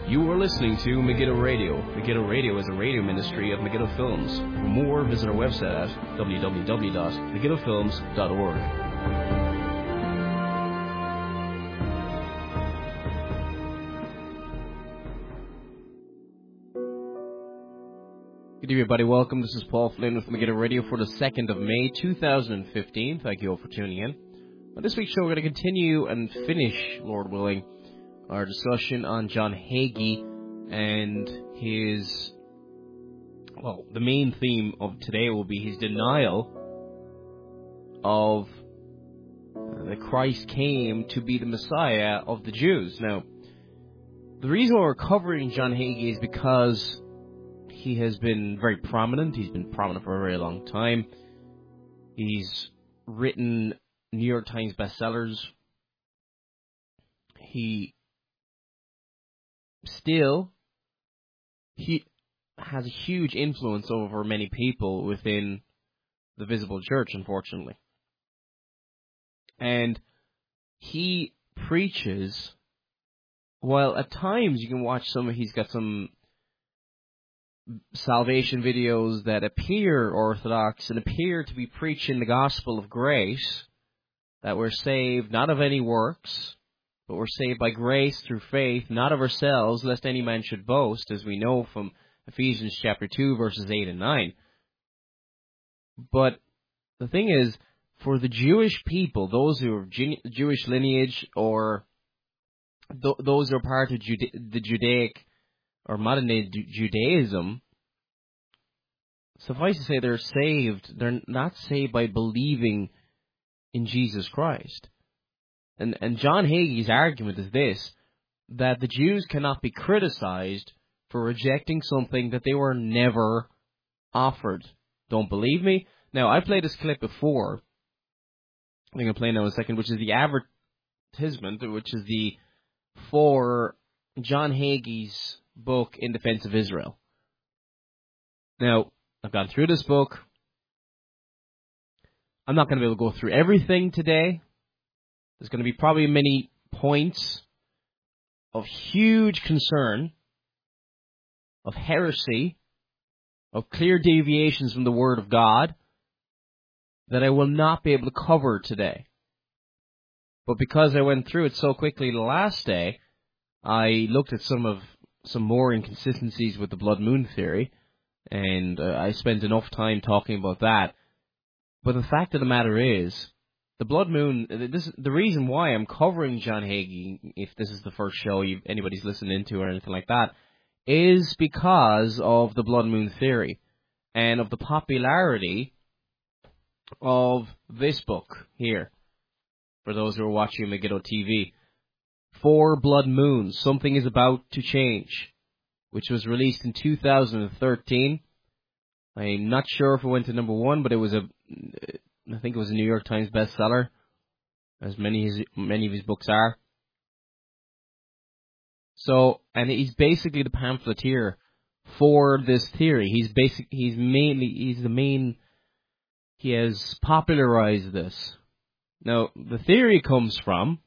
You are listening to Megiddo Radio. Megiddo Radio is a radio ministry of Megiddo Films. For more, visit our website at www.megiddofilms.org. Good evening, everybody. Welcome. This is Paul Flynn with Megiddo Radio for the 2nd of May, 2015. Thank you all for tuning in. On this week's show, we're going to continue and finish, Lord willing, our discussion on John Hagee and his, the main theme of today will be his denial of that Christ came to be the Messiah of the Jews. Now, the reason why we're covering John Hagee is because he has been very prominent. He's been prominent for a very long time. He's written New York Times bestsellers. He has a huge influence over many people within the visible church, unfortunately. And he preaches, while at times you can watch he's got some salvation videos that appear orthodox and appear to be preaching the gospel of grace, that we're saved not of any works, but we're saved by grace through faith, not of ourselves, lest any man should boast, as we know from Ephesians chapter 2, verses 8 and 9. But the thing is, for the Jewish people, those who are Jewish lineage, or those who are part of the Judaic or modern-day Judaism, suffice to say they're saved. They're not saved by believing in Jesus Christ. And John Hagee's argument is this, that the Jews cannot be criticized for rejecting something that they were never offered. Don't believe me? Now, I played this clip before. I'm going to play now in a second, which is the advertisement, which is for John Hagee's book, In Defense of Israel. Now, I've gone through this book. I'm not going to be able to go through everything today. There's going to be probably many points of huge concern, of heresy, of clear deviations from the Word of God that I will not be able to cover today. But because I went through it so quickly the last day, I looked at some more inconsistencies with the blood moon theory, and I spent enough time talking about that. But the fact of the matter is, the blood moon, the reason why I'm covering John Hagee, if this is the first show anybody's listening to or anything like that, is because of the blood moon theory and of the popularity of this book here, for those who are watching Megiddo TV. 4 Blood Moons, Something is About to Change, which was released in 2013. I'm not sure if it went to number 1, but I think it was a New York Times bestseller, as many of his books are. So, and he's basically the pamphleteer for this theory. He has popularized this. Now, the theory comes from,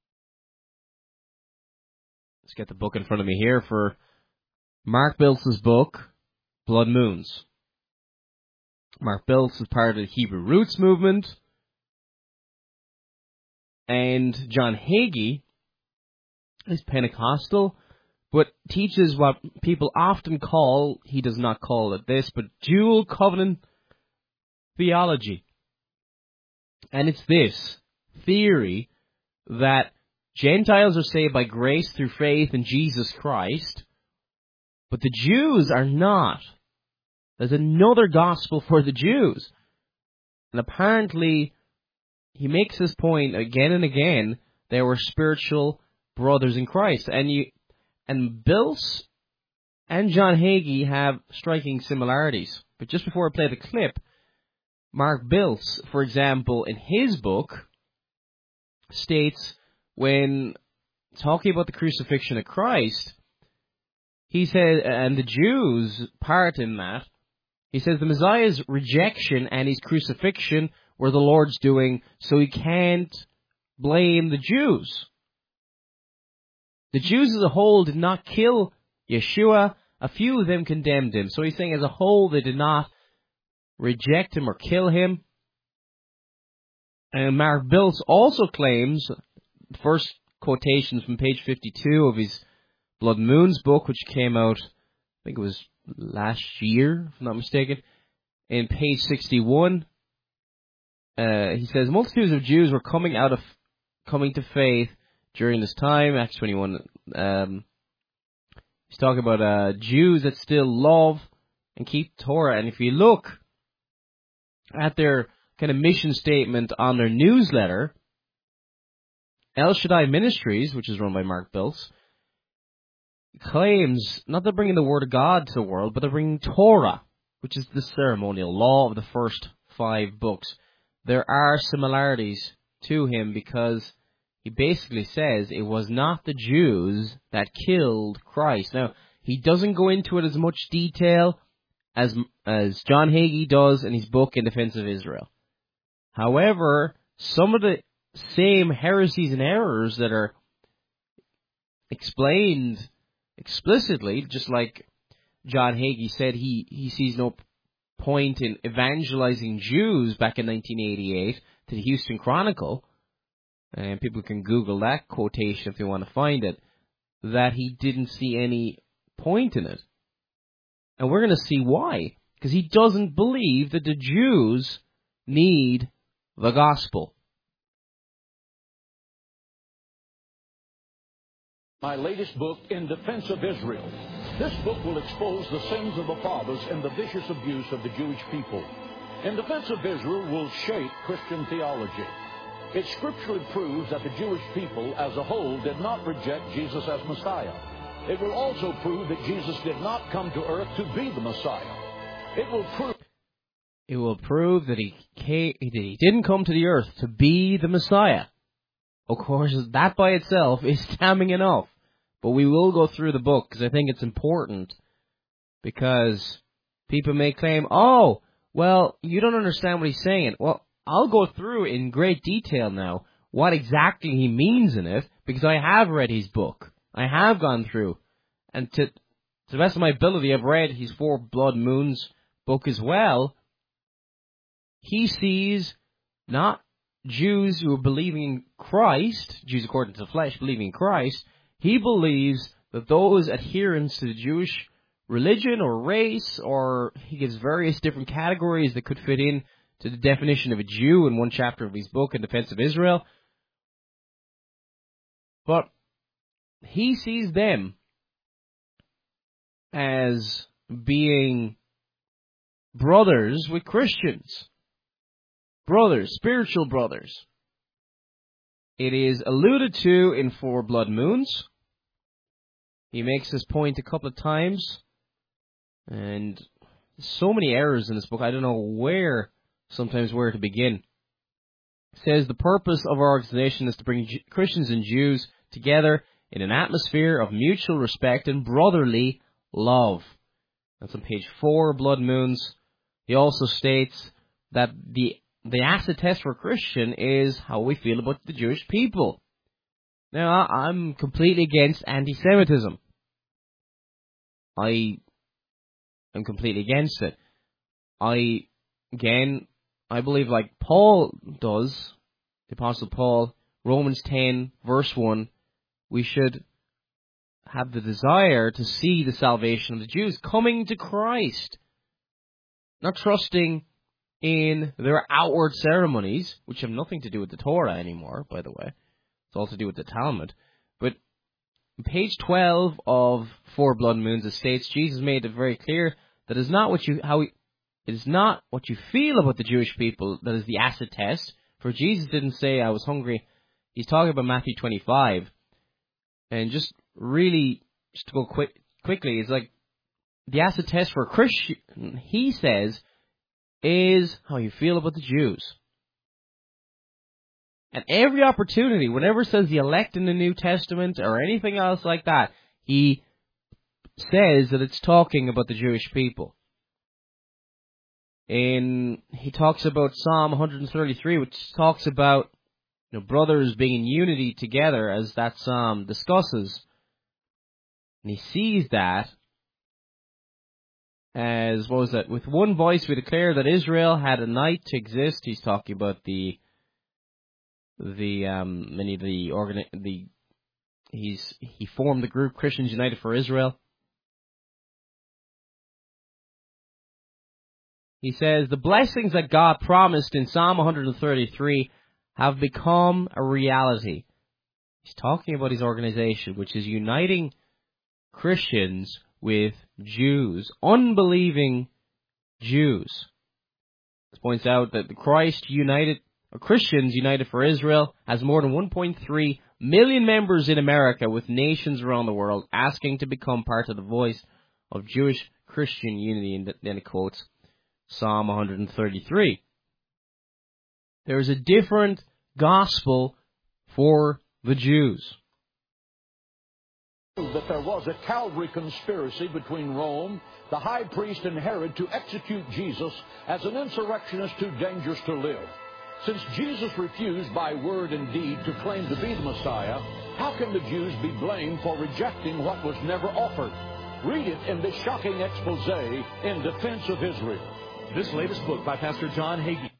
let's get the book in front of me here, for Mark Biltz's book, Blood Moons. Mark Biltz is part of the Hebrew Roots movement, and John Hagee is Pentecostal, but teaches what people often call, he does not call it this, but dual covenant theology. And it's this theory that Gentiles are saved by grace through faith in Jesus Christ, but the Jews are not. There's another gospel for the Jews. And apparently, he makes this point again and again, they were spiritual brothers in Christ. And Biltz and John Hagee have striking similarities. But just before I play the clip, Mark Biltz, for example, in his book, states, when talking about the crucifixion of Christ, he said, and the Jews' part in that, he says the Messiah's rejection and his crucifixion were the Lord's doing, so he can't blame the Jews. The Jews as a whole did not kill Yeshua. A few of them condemned him. So he's saying as a whole they did not reject him or kill him. And Mark Biltz also claims, first quotations from page 52 of his Blood Moons book, which came out, I think it was last year, if I'm not mistaken, in page 61, he says, multitudes of Jews were coming to faith during this time. Acts 21, he's talking about Jews that still love and keep Torah. And if you look at their kind of mission statement on their newsletter, El Shaddai Ministries, which is run by Mark Biltz, claims not they're bringing the Word of God to the world, but they're bringing Torah, which is the ceremonial law of the first 5 books. There are similarities to him because he basically says it was not the Jews that killed Christ. Now, he doesn't go into it as much detail as John Hagee does in his book In Defense of Israel. However, some of the same heresies and errors that are explained explicitly, just like John Hagee said he sees no point in evangelizing Jews back in 1988 to the Houston Chronicle, and people can Google that quotation if they want to find it, that he didn't see any point in it. And we're going to see why. Because he doesn't believe that the Jews need the gospel. My latest book, In Defense of Israel. This book will expose the sins of the fathers and the vicious abuse of the Jewish people. In Defense of Israel will shape Christian theology. It scripturally proves that the Jewish people as a whole did not reject Jesus as Messiah. It will also prove that Jesus did not come to earth to be the Messiah. It will prove that he didn't come to the earth to be the Messiah. Of course, that by itself is damning enough. But we will go through the book because I think it's important. Because people may claim, oh, well, you don't understand what he's saying. Well, I'll go through in great detail now what exactly he means in it, because I have read his book. I have gone through. And to the best of my ability, I've read his 4 Blood Moons book as well. He sees not Jews who are believing in Christ, Jews according to the flesh believing in Christ. He believes that those adherents to the Jewish religion or race, or he gives various different categories that could fit in to the definition of a Jew in one chapter of his book, In Defense of Israel. But he sees them as being brothers with Christians. Brothers, spiritual brothers. It is alluded to in 4 Blood Moons. He makes this point a couple of times. And so many errors in this book, I don't know where to begin. It says the purpose of our organization is to bring Christians and Jews together in an atmosphere of mutual respect and brotherly love. That's on page 4, Blood Moons. He also states that the acid test for a Christian is how we feel about the Jewish people. Now, I'm completely against anti-Semitism. I am completely against it. I believe, like Paul does, the Apostle Paul, Romans 10, verse 1, we should have the desire to see the salvation of the Jews coming to Christ, not trusting in their outward ceremonies, which have nothing to do with the Torah anymore, by the way. It's all to do with the Talmud. But on page 12 of 4 Blood Moons, it states Jesus made it very clear that it is not what you feel about the Jewish people that is the acid test. For Jesus didn't say, I was hungry. He's talking about Matthew 25. And just to go quickly, it's like the acid test for a Christian, he says, is how you feel about the Jews. And every opportunity, whenever it says the elect in the New Testament or anything else like that, he says that it's talking about the Jewish people. He talks about Psalm 133, which talks about brothers being in unity together, as that psalm discusses. And he sees that as, what was that? With one voice we declare that Israel had a night to exist. He's talking about he formed the group Christians United for Israel. He says, the blessings that God promised in Psalm 133 have become a reality. He's talking about his organization, which is uniting Christians with Jews, unbelieving Jews. This points out that the Christians United for Israel has more than 1.3 million members in America, with nations around the world asking to become part of the voice of Jewish Christian unity. And then it quotes Psalm 133. There is a different gospel for the Jews. That there was a Calvary conspiracy between Rome, the high priest, and Herod to execute Jesus as an insurrectionist too dangerous to live. Since Jesus refused by word and deed to claim to be the Messiah, how can the Jews be blamed for rejecting what was never offered? Read it in this shocking expose in defense of Israel. This latest book by Pastor John Hagee.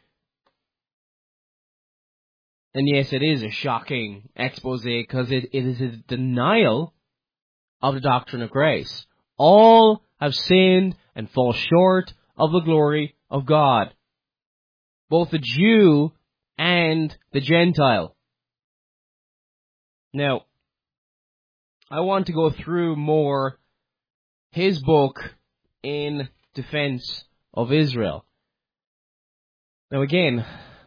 And yes, it is a shocking expose because it is a denial of the doctrine of grace. All have sinned and fall short of the glory of God, both the Jew and the Gentile. Now, I want to go through more his book in defense of Israel. Now again,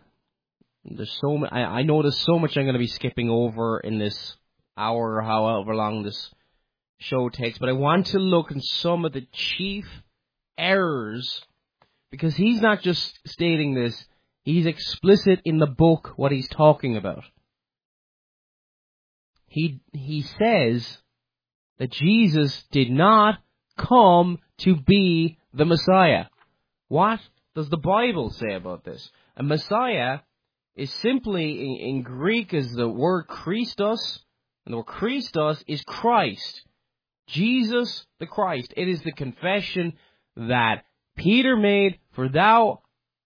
I know there's so much I'm going to be skipping over in this hour or however long this show takes, but I want to look at some of the chief errors, because he's not just stating this, he's explicit in the book what he's talking about. He says that Jesus did not come to be the Messiah. What does the Bible say about this? A Messiah is simply, in Greek, is the word Christos, and the word Christos is Christ. Jesus the Christ. It is the confession that Peter made, for thou,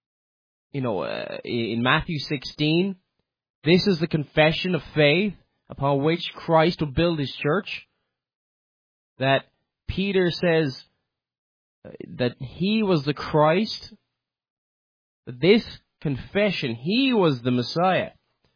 in Matthew 16, this is the confession of faith upon which Christ will build his church. That Peter says that he was the Christ, that this confession, he was the Messiah.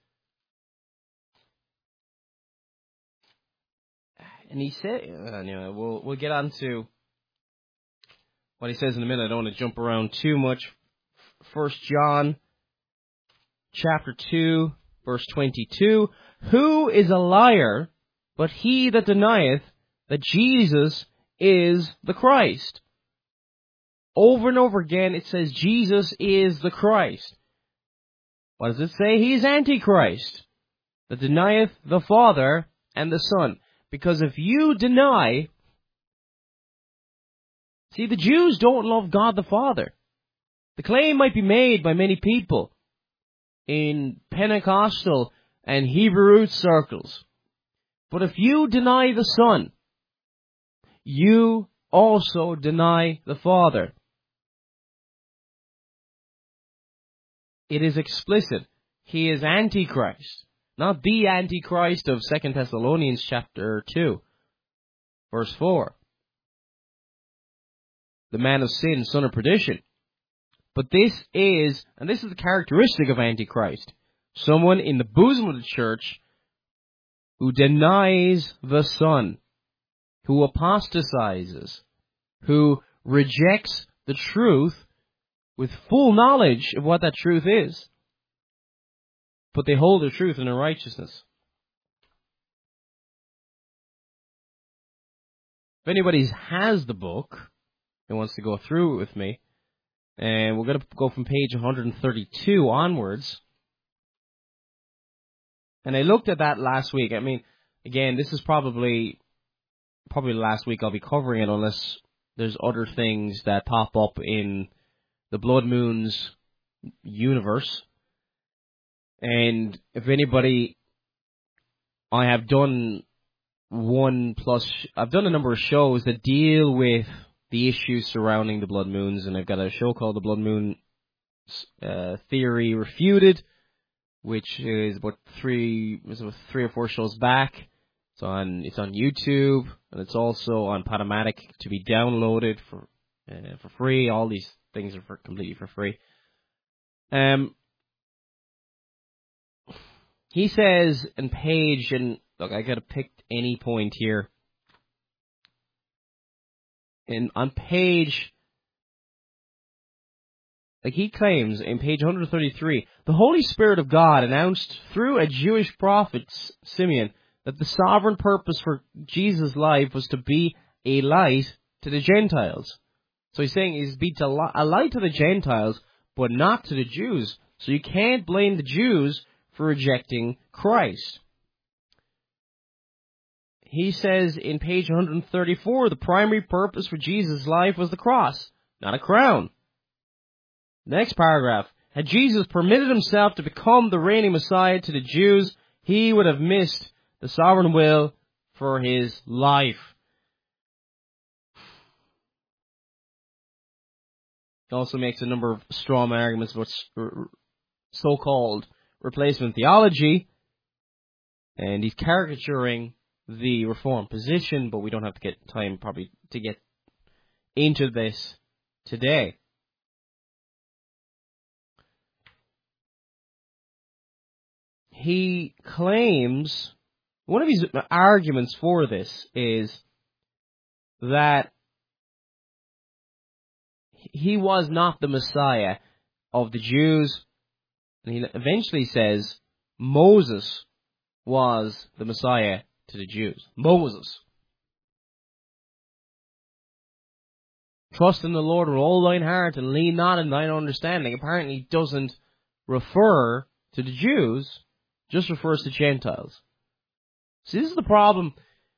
And he said, we'll get on to what he says in a minute. I don't want to jump around too much. 1 John chapter 2, verse 22. Who is a liar but he that denieth that Jesus is the Christ? Over and over again it says Jesus is the Christ. What does it say? He is Antichrist, that denieth the Father and the Son. Because if you deny... See, the Jews don't love God the Father. The claim might be made by many people in Pentecostal and Hebrew root circles. But if you deny the Son, you also deny the Father. It is explicit. He is Antichrist. Not the Antichrist of 2 Thessalonians chapter 2, verse 4. The man of sin, son of perdition. But this is the characteristic of Antichrist. Someone in the bosom of the church who denies the Son, who apostatizes, who rejects the truth with full knowledge of what that truth is. But they hold the truth in their righteousness. If anybody has the book and wants to go through it with me, and we're going to go from page 132 onwards. And I looked at that last week. I mean, again, this is probably the last week I'll be covering it, unless there's other things that pop up in the Blood Moons universe. And if anybody, I have done I've done a number of shows that deal with the issues surrounding the blood moons, and I've got a show called The Blood Moon Theory Refuted, which is about three or four shows back. It's on YouTube, and it's also on Podomatic to be downloaded for free. All these things are completely for free. He says in page, and look, I could have picked any point here. And on page, like he claims in page 133, the Holy Spirit of God announced through a Jewish prophet, Simeon, that the sovereign purpose for Jesus' life was to be a light to the Gentiles. So he's saying he's be a light to the Gentiles, but not to the Jews. So you can't blame the Jews for rejecting Christ. He says in page 134, the primary purpose for Jesus' life was the cross, not a crown. Next paragraph. Had Jesus permitted himself to become the reigning Messiah to the Jews, he would have missed the sovereign will for his life. He also makes a number of strong arguments about so-called replacement theology, and he's caricaturing the Reformed position, but we don't have to get time probably to get into this today. He claims, one of his arguments for this is that he was not the Messiah of the Jews. And he eventually says Moses was the Messiah to the Jews. Moses. Trust in the Lord with all thine heart and lean not in thine understanding. Apparently doesn't refer to the Jews, just refers to Gentiles. So this is the problem.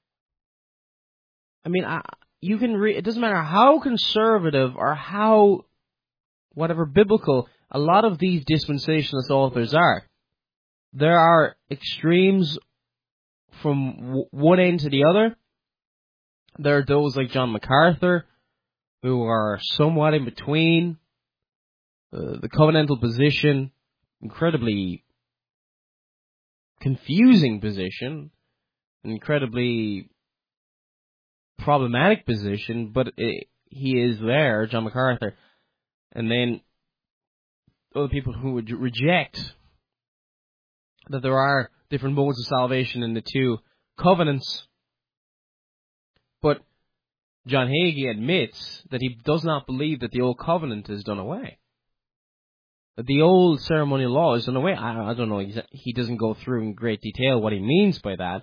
I mean, you can it doesn't matter how conservative or how whatever biblical a lot of these dispensationalist authors are. There are extremes from one end to the other. There are those like John MacArthur who are somewhat in between. The covenantal position, incredibly confusing position, an incredibly problematic position, but he is there, John MacArthur. And then other people who would reject that there are different modes of salvation in the two covenants. But John Hagee admits that he does not believe that the old covenant is done away. That the old ceremonial law is done away. I don't know. He doesn't go through in great detail what he means by that.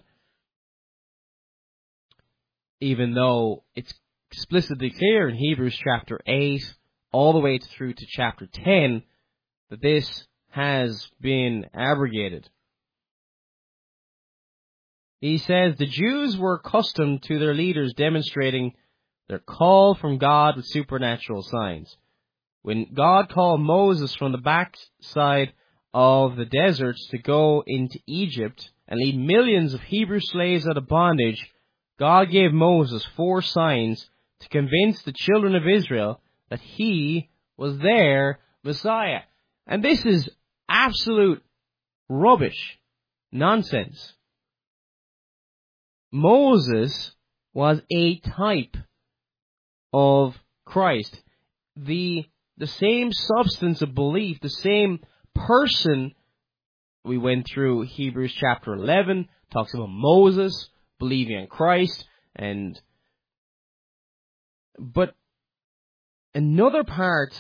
Even though it's explicitly clear in Hebrews chapter 8 all the way through to chapter 10 that this has been abrogated. He says, the Jews were accustomed to their leaders demonstrating their call from God with supernatural signs. When God called Moses from the backside of the deserts to go into Egypt and lead millions of Hebrew slaves out of bondage, God gave Moses 4 signs to convince the children of Israel that he was their Messiah. And this is absolute rubbish, nonsense. Moses was a type of Christ. The same substance of belief, the same person. We went through Hebrews chapter 11, talks about Moses believing in Christ, but another part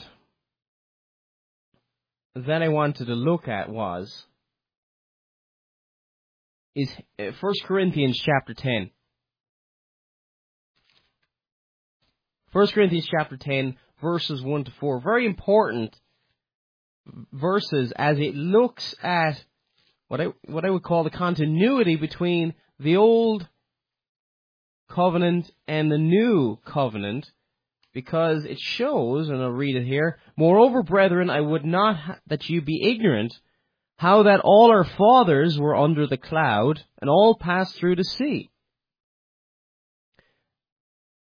that I wanted to look at is 1 Corinthians chapter 10. 1 Corinthians chapter 10, verses 1 to 4. Very important verses as it looks at what I would call the continuity between the old covenant and the new covenant, because it shows, and I'll read it here, moreover, brethren, I would not that you be ignorant, how that all our fathers were under the cloud, and all passed through the sea.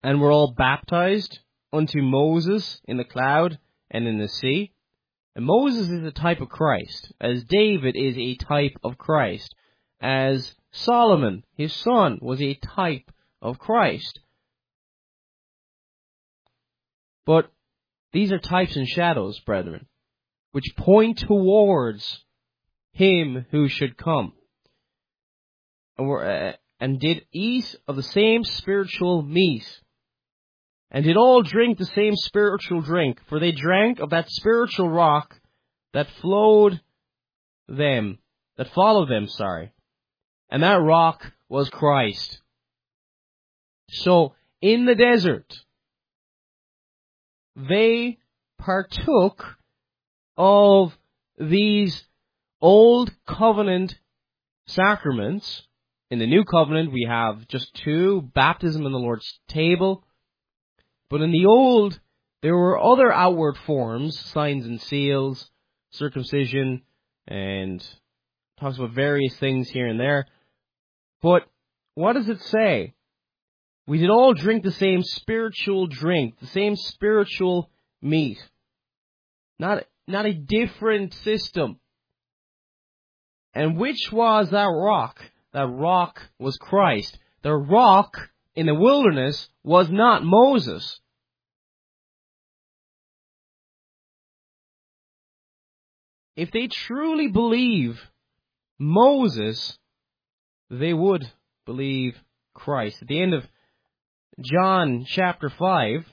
and were all baptized unto Moses in the cloud and in the sea. And Moses is a type of Christ, as David is a type of Christ, as Solomon, his son, was a type of Christ. But these are types and shadows, brethren, which point towards him who should come. And did eat of the same spiritual meat, and did all drink the same spiritual drink, for they drank of that spiritual rock that followed them, and that rock was Christ. So, in the desert, they partook of these old covenant sacraments. In the new covenant, we have just two, baptism and the Lord's table. But in the old, there were other outward forms, signs and seals, circumcision, and talks about various things here and there. But what does it say? We did all drink the same spiritual drink, the same spiritual meat. Not a different system. And which was that rock? That rock was Christ. The rock in the wilderness was not Moses. If they truly believe Moses, they would believe Christ. At the end of John chapter 5,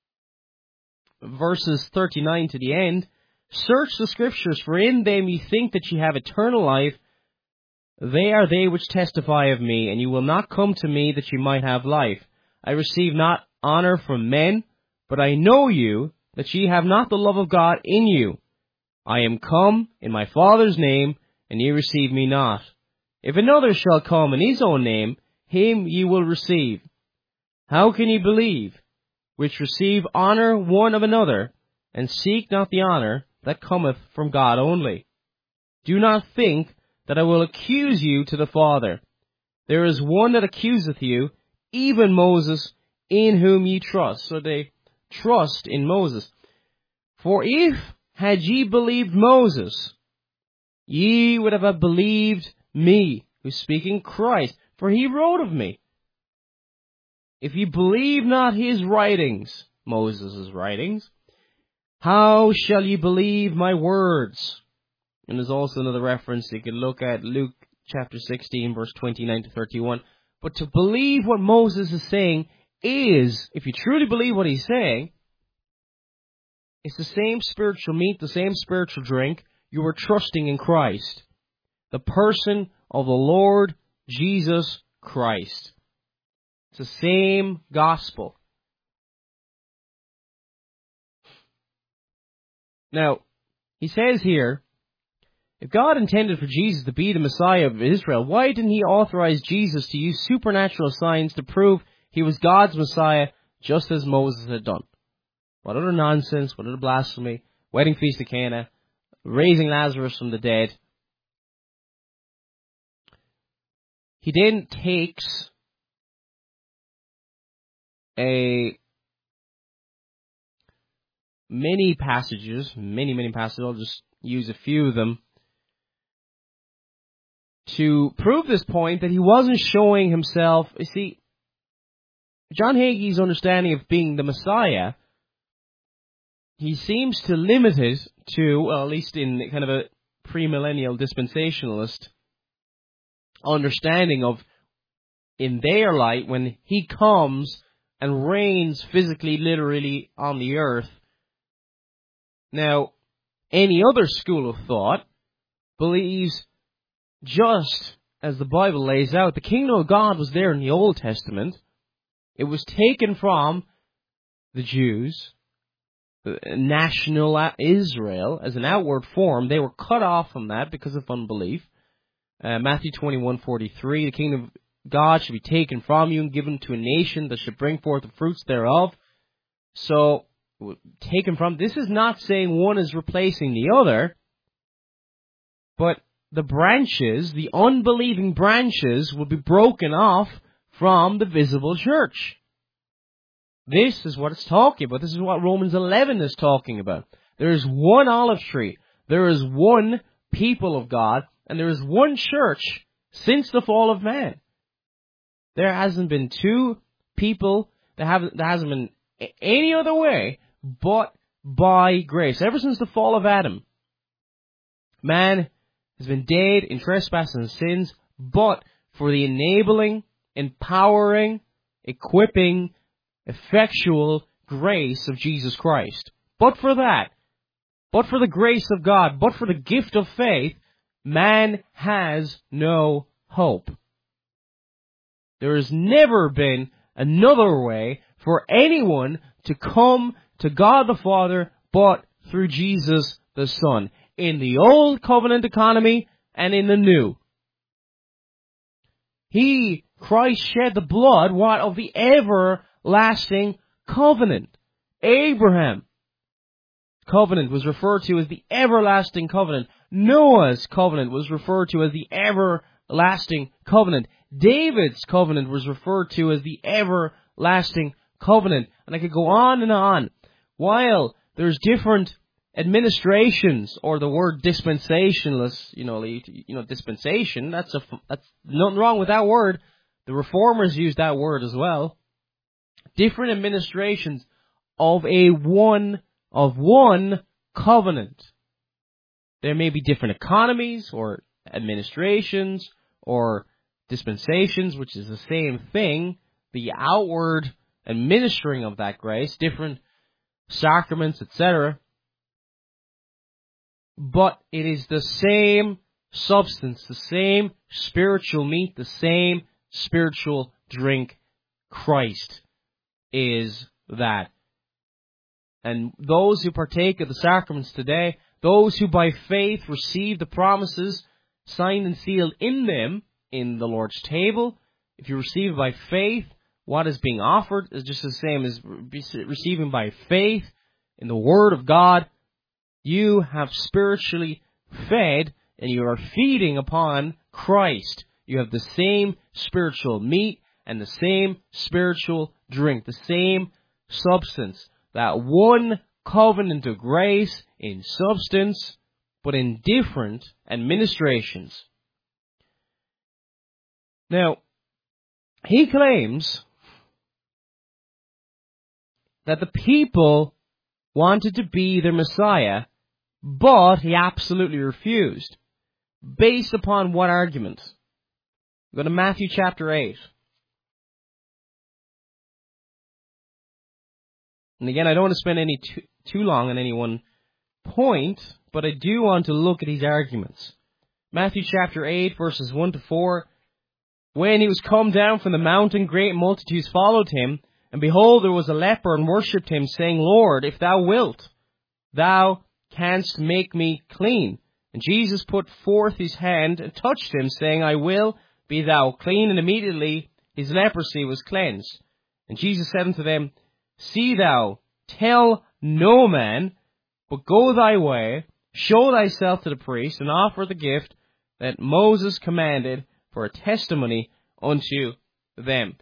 verses 39 to the end, search the scriptures, for in them ye think that ye have eternal life. They are they which testify of me, and you will not come to me that you might have life. I receive not honor from men, but I know you, that ye have not the love of God in you. I am come in my Father's name, and ye receive me not. If another shall come in his own name, him ye will receive. How can ye believe, which receive honor one of another, and seek not the honor that cometh from God only? Do not think that I will accuse you to the Father. There is one that accuseth you, even Moses, in whom ye trust. So they trust in Moses. For if had ye believed Moses, ye would have believed me, who's speaking Christ, for he wrote of me. If ye believe not his writings, Moses' writings, how shall ye believe my words? And there's also another reference. You can look at Luke chapter 16, verse 29 to 31. But to believe what Moses is saying is, if you truly believe what he's saying, it's the same spiritual meat, the same spiritual drink. You are trusting in Christ, the person of the Lord Jesus Christ. It's the same gospel. Now, he says here, if God intended for Jesus to be the Messiah of Israel, why didn't he authorize Jesus to use supernatural signs to prove he was God's Messiah, just as Moses had done? What other nonsense, what other blasphemy, wedding feast of Cana, raising Lazarus from the dead. He then takes many passages, I'll just use a few of them, to prove this point that he wasn't showing himself. You see, John Hagee's understanding of being the Messiah, he seems to limit it to, well, at least in kind of a premillennial dispensationalist understanding of, in their light, when he comes and reigns physically, literally on the earth. Now, any other school of thought believes, just as the Bible lays out, the kingdom of God was there in the Old Testament. It was taken from the Jews, national Israel, as an outward form. They were cut off from that because of unbelief. Matthew 21:43, the kingdom of God should be taken from you and given to a nation that should bring forth the fruits thereof. So, taken from, this is not saying one is replacing the other, but the branches, the unbelieving branches, will be broken off from the visible church. This is what it's talking about. This is what Romans 11 is talking about. There is one olive tree. There is one people of God. And there is one church since the fall of man. There hasn't been two people. There hasn't been any other way but by grace. Ever since the fall of Adam, man has been dead in trespasses and sins, but for the enabling, empowering, equipping, effectual grace of Jesus Christ. But for that, but for the grace of God, but for the gift of faith, man has no hope. There has never been another way for anyone to come to God the Father but through Jesus the Son. In the old covenant economy and in the new. Christ shed the blood, what, of the everlasting covenant. Abraham's covenant was referred to as the everlasting covenant. Noah's covenant was referred to as the everlasting covenant. David's covenant was referred to as the everlasting covenant. And I could go on and on. While there's different administrations, or the word dispensationalist, dispensation, that's nothing wrong with that word. The reformers use that word as well. Different administrations of one covenant. There may be different economies, or administrations, or dispensations, which is the same thing, the outward administering of that grace, different sacraments, etc. But it is the same substance, the same spiritual meat, the same spiritual drink. Christ is that. And those who partake of the sacraments today, those who by faith receive the promises signed and sealed in them, in the Lord's table, if you receive by faith, what is being offered is just the same as receiving by faith in the Word of God. You have spiritually fed, and you are feeding upon Christ. You have the same spiritual meat and the same spiritual drink, the same substance. That one covenant of grace in substance, but in different administrations. Now, he claims that the people wanted to be their Messiah, but he absolutely refused. Based upon what argument? Go to Matthew chapter 8. And again, I don't want to spend too long on any one point, but I do want to look at these arguments. Matthew chapter 8, verses 1 to 4. When he was come down from the mountain, great multitudes followed him, and behold, there was a leper, and worshipped him, saying, Lord, if thou wilt, thou canst make me clean. And Jesus put forth his hand and touched him, saying, I will, be thou clean. And immediately his leprosy was cleansed. And Jesus said unto them, See thou, tell no man, but go thy way, show thyself to the priest, and offer the gift that Moses commanded for a testimony unto them.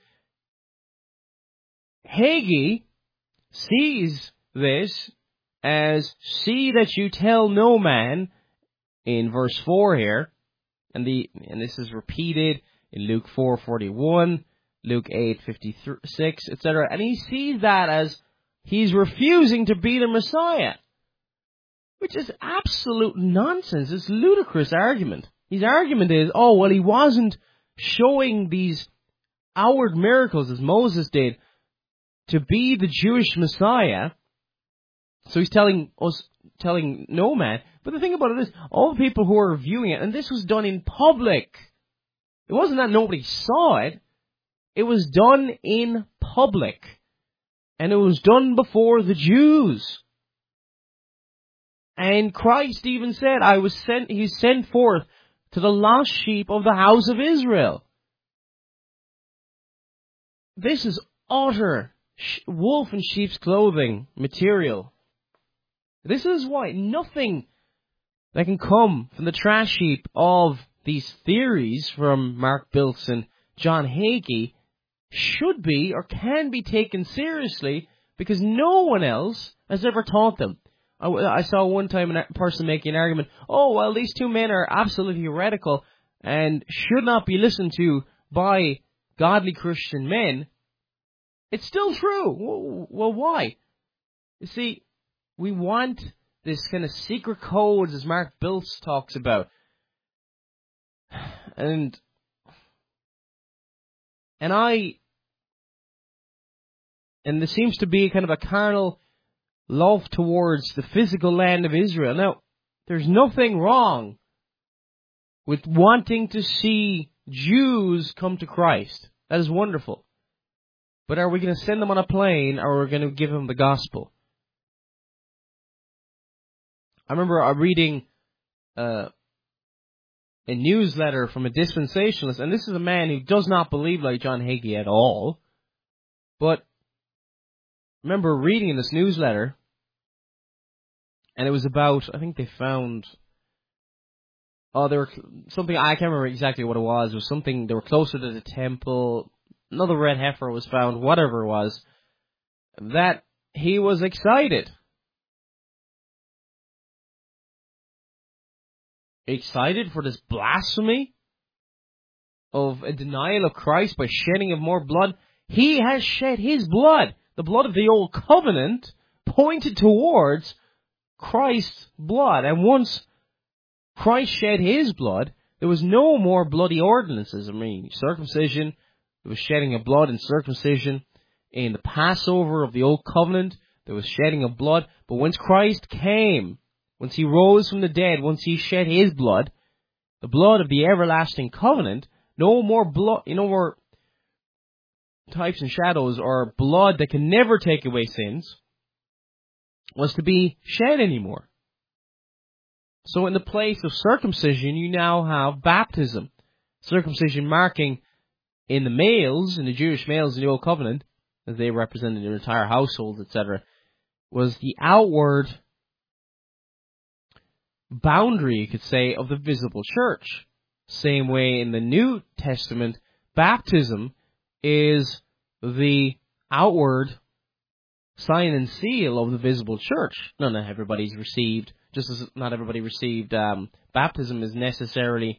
Haggai sees this as, see that you tell no man, in verse 4 here, and this is repeated in Luke 4:41, Luke 8:56, etc. And he sees that as he's refusing to be the Messiah, which is absolute nonsense. It's ludicrous argument. His argument is, he wasn't showing these outward miracles as Moses did to be the Jewish Messiah. So he's telling no man. But the thing about it is, all the people who are viewing it, and this was done in public. It wasn't that nobody saw it. It was done in public. And it was done before the Jews. And Christ even said, He's sent forth to the lost sheep of the house of Israel. This is utter wolf in sheep's clothing material. This is why nothing that can come from the trash heap of these theories from Mark Biltz and John Hagee should be or can be taken seriously because no one else has ever taught them. I saw one time a person making an argument, oh, well, these two men are absolutely heretical and should not be listened to by godly Christian men. It's still true. Well, why? You see, we want this kind of secret codes, as Mark Biltz talks about. And there seems to be kind of a carnal love towards the physical land of Israel. Now, there's nothing wrong with wanting to see Jews come to Christ. That is wonderful. But are we going to send them on a plane, or are we going to give them the gospel? I remember reading a newsletter from a dispensationalist, and this is a man who does not believe like John Hagee at all. But I remember reading in this newsletter, and it was about, I think they found, there were something, I can't remember exactly what it was. It was something, they were closer to the temple, another red heifer was found, whatever it was, that he was excited. Excited for this blasphemy of a denial of Christ by shedding of more blood. He has shed his blood. The blood of the old covenant pointed towards Christ's blood. And once Christ shed his blood, there was no more bloody ordinances. I mean, circumcision, there was shedding of blood in circumcision. In the Passover of the old covenant, there was shedding of blood. But once Christ came, once he rose from the dead, once he shed his blood, the blood of the everlasting covenant, no more blood, no more types and shadows or blood that can never take away sins, was to be shed anymore. So in the place of circumcision, you now have baptism. Circumcision marking in the males, in the Jewish males in the Old Covenant, as they represented their entire households, etc., was the outward boundary, you could say, of the visible church. Same way in the New Testament, baptism is the outward sign and seal of the visible church. No, not everybody's received, just as not everybody received baptism is necessarily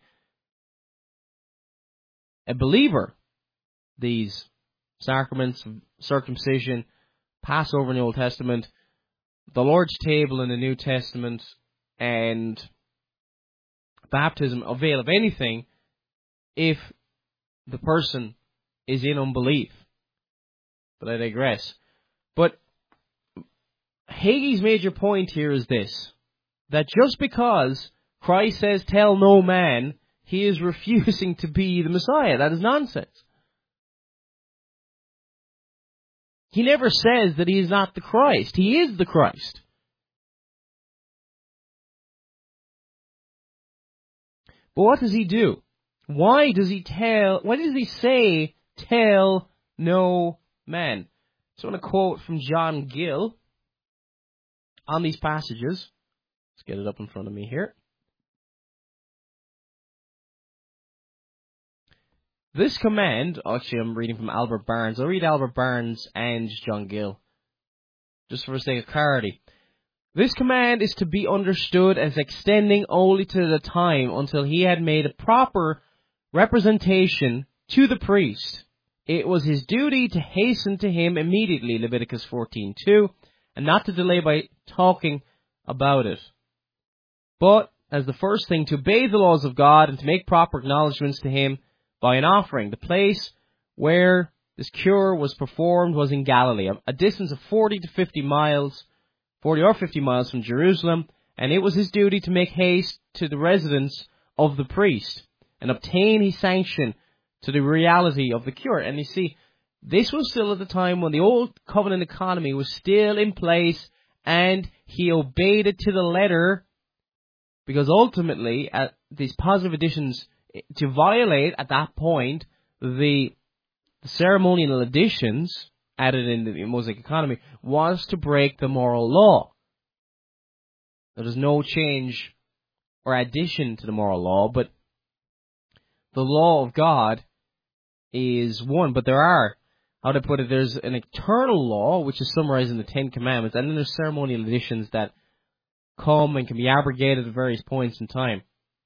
a believer. These sacraments, circumcision, Passover in the Old Testament, the Lord's table in the New Testament, and baptism avail of anything if the person is in unbelief. But I digress. But Hagee's major point here is this, that just because Christ says, tell no man, he is refusing to be the Messiah. That is nonsense. He never says that he is not the Christ. He is the Christ. But what does he do? Why does he say, tell no man? So I want to quote from John Gill on these passages. Let's get it up in front of me here. This command, actually I'm reading from Albert Barnes. I'll read Albert Barnes and John Gill, just for the sake of clarity. This command is to be understood as extending only to the time until he had made a proper representation to the priest. It was his duty to hasten to him immediately, Leviticus 14:2, and not to delay by talking about it. But, as the first thing, to obey the laws of God and to make proper acknowledgments to him by an offering. The place where this cure was performed was in Galilee, a distance of 40 or 50 miles from Jerusalem, and it was his duty to make haste to the residence of the priest and obtain his sanction to the reality of the cure. And you see, this was still at the time when the old covenant economy was still in place, and he obeyed it to the letter, because ultimately, these positive additions, to violate at that point the ceremonial additions added in the Mosaic economy, was to break the moral law. There is no change or addition to the moral law, but the law of God is one. But there are how to put it, there's an eternal law, which is summarized in the Ten Commandments, and then there's ceremonial additions that come and can be abrogated at various points in time.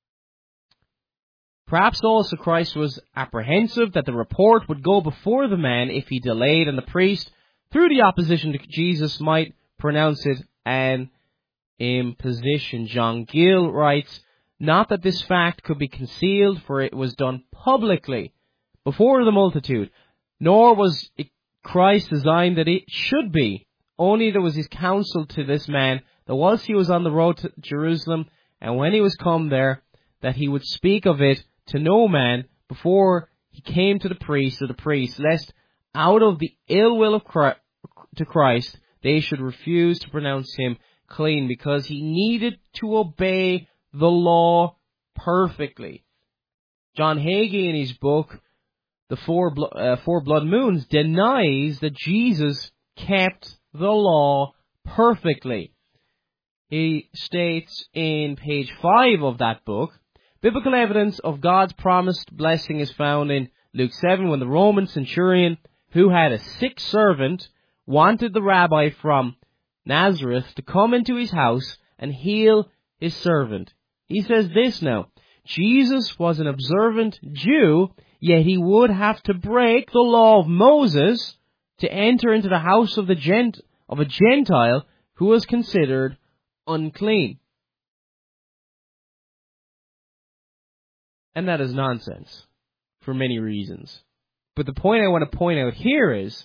Perhaps also Christ was apprehensive that the report would go before the man if he delayed, and the priest, through the opposition to Jesus, might pronounce it an imposition. John Gill writes, not that this fact could be concealed, for it was done publicly before the multitude, nor was it Christ designed that it should be. Only there was his counsel to this man, that whilst he was on the road to Jerusalem, and when he was come there, that he would speak of it to no man before he came to the priest or the priest, lest out of the ill will of Christ they should refuse to pronounce him clean, because he needed to obey the law perfectly. John Hagee, in his book, The Four Blood Moons, denies that Jesus kept the law perfectly. He states in page 5 of that book, biblical evidence of God's promised blessing is found in Luke 7, when the Roman centurion, who had a sick servant, wanted the rabbi from Nazareth to come into his house and heal his servant. He says this now, Jesus was an observant Jew, yet he would have to break the law of Moses to enter into the house of a Gentile who was considered unclean. And that is nonsense for many reasons. But the point I want to point out here is,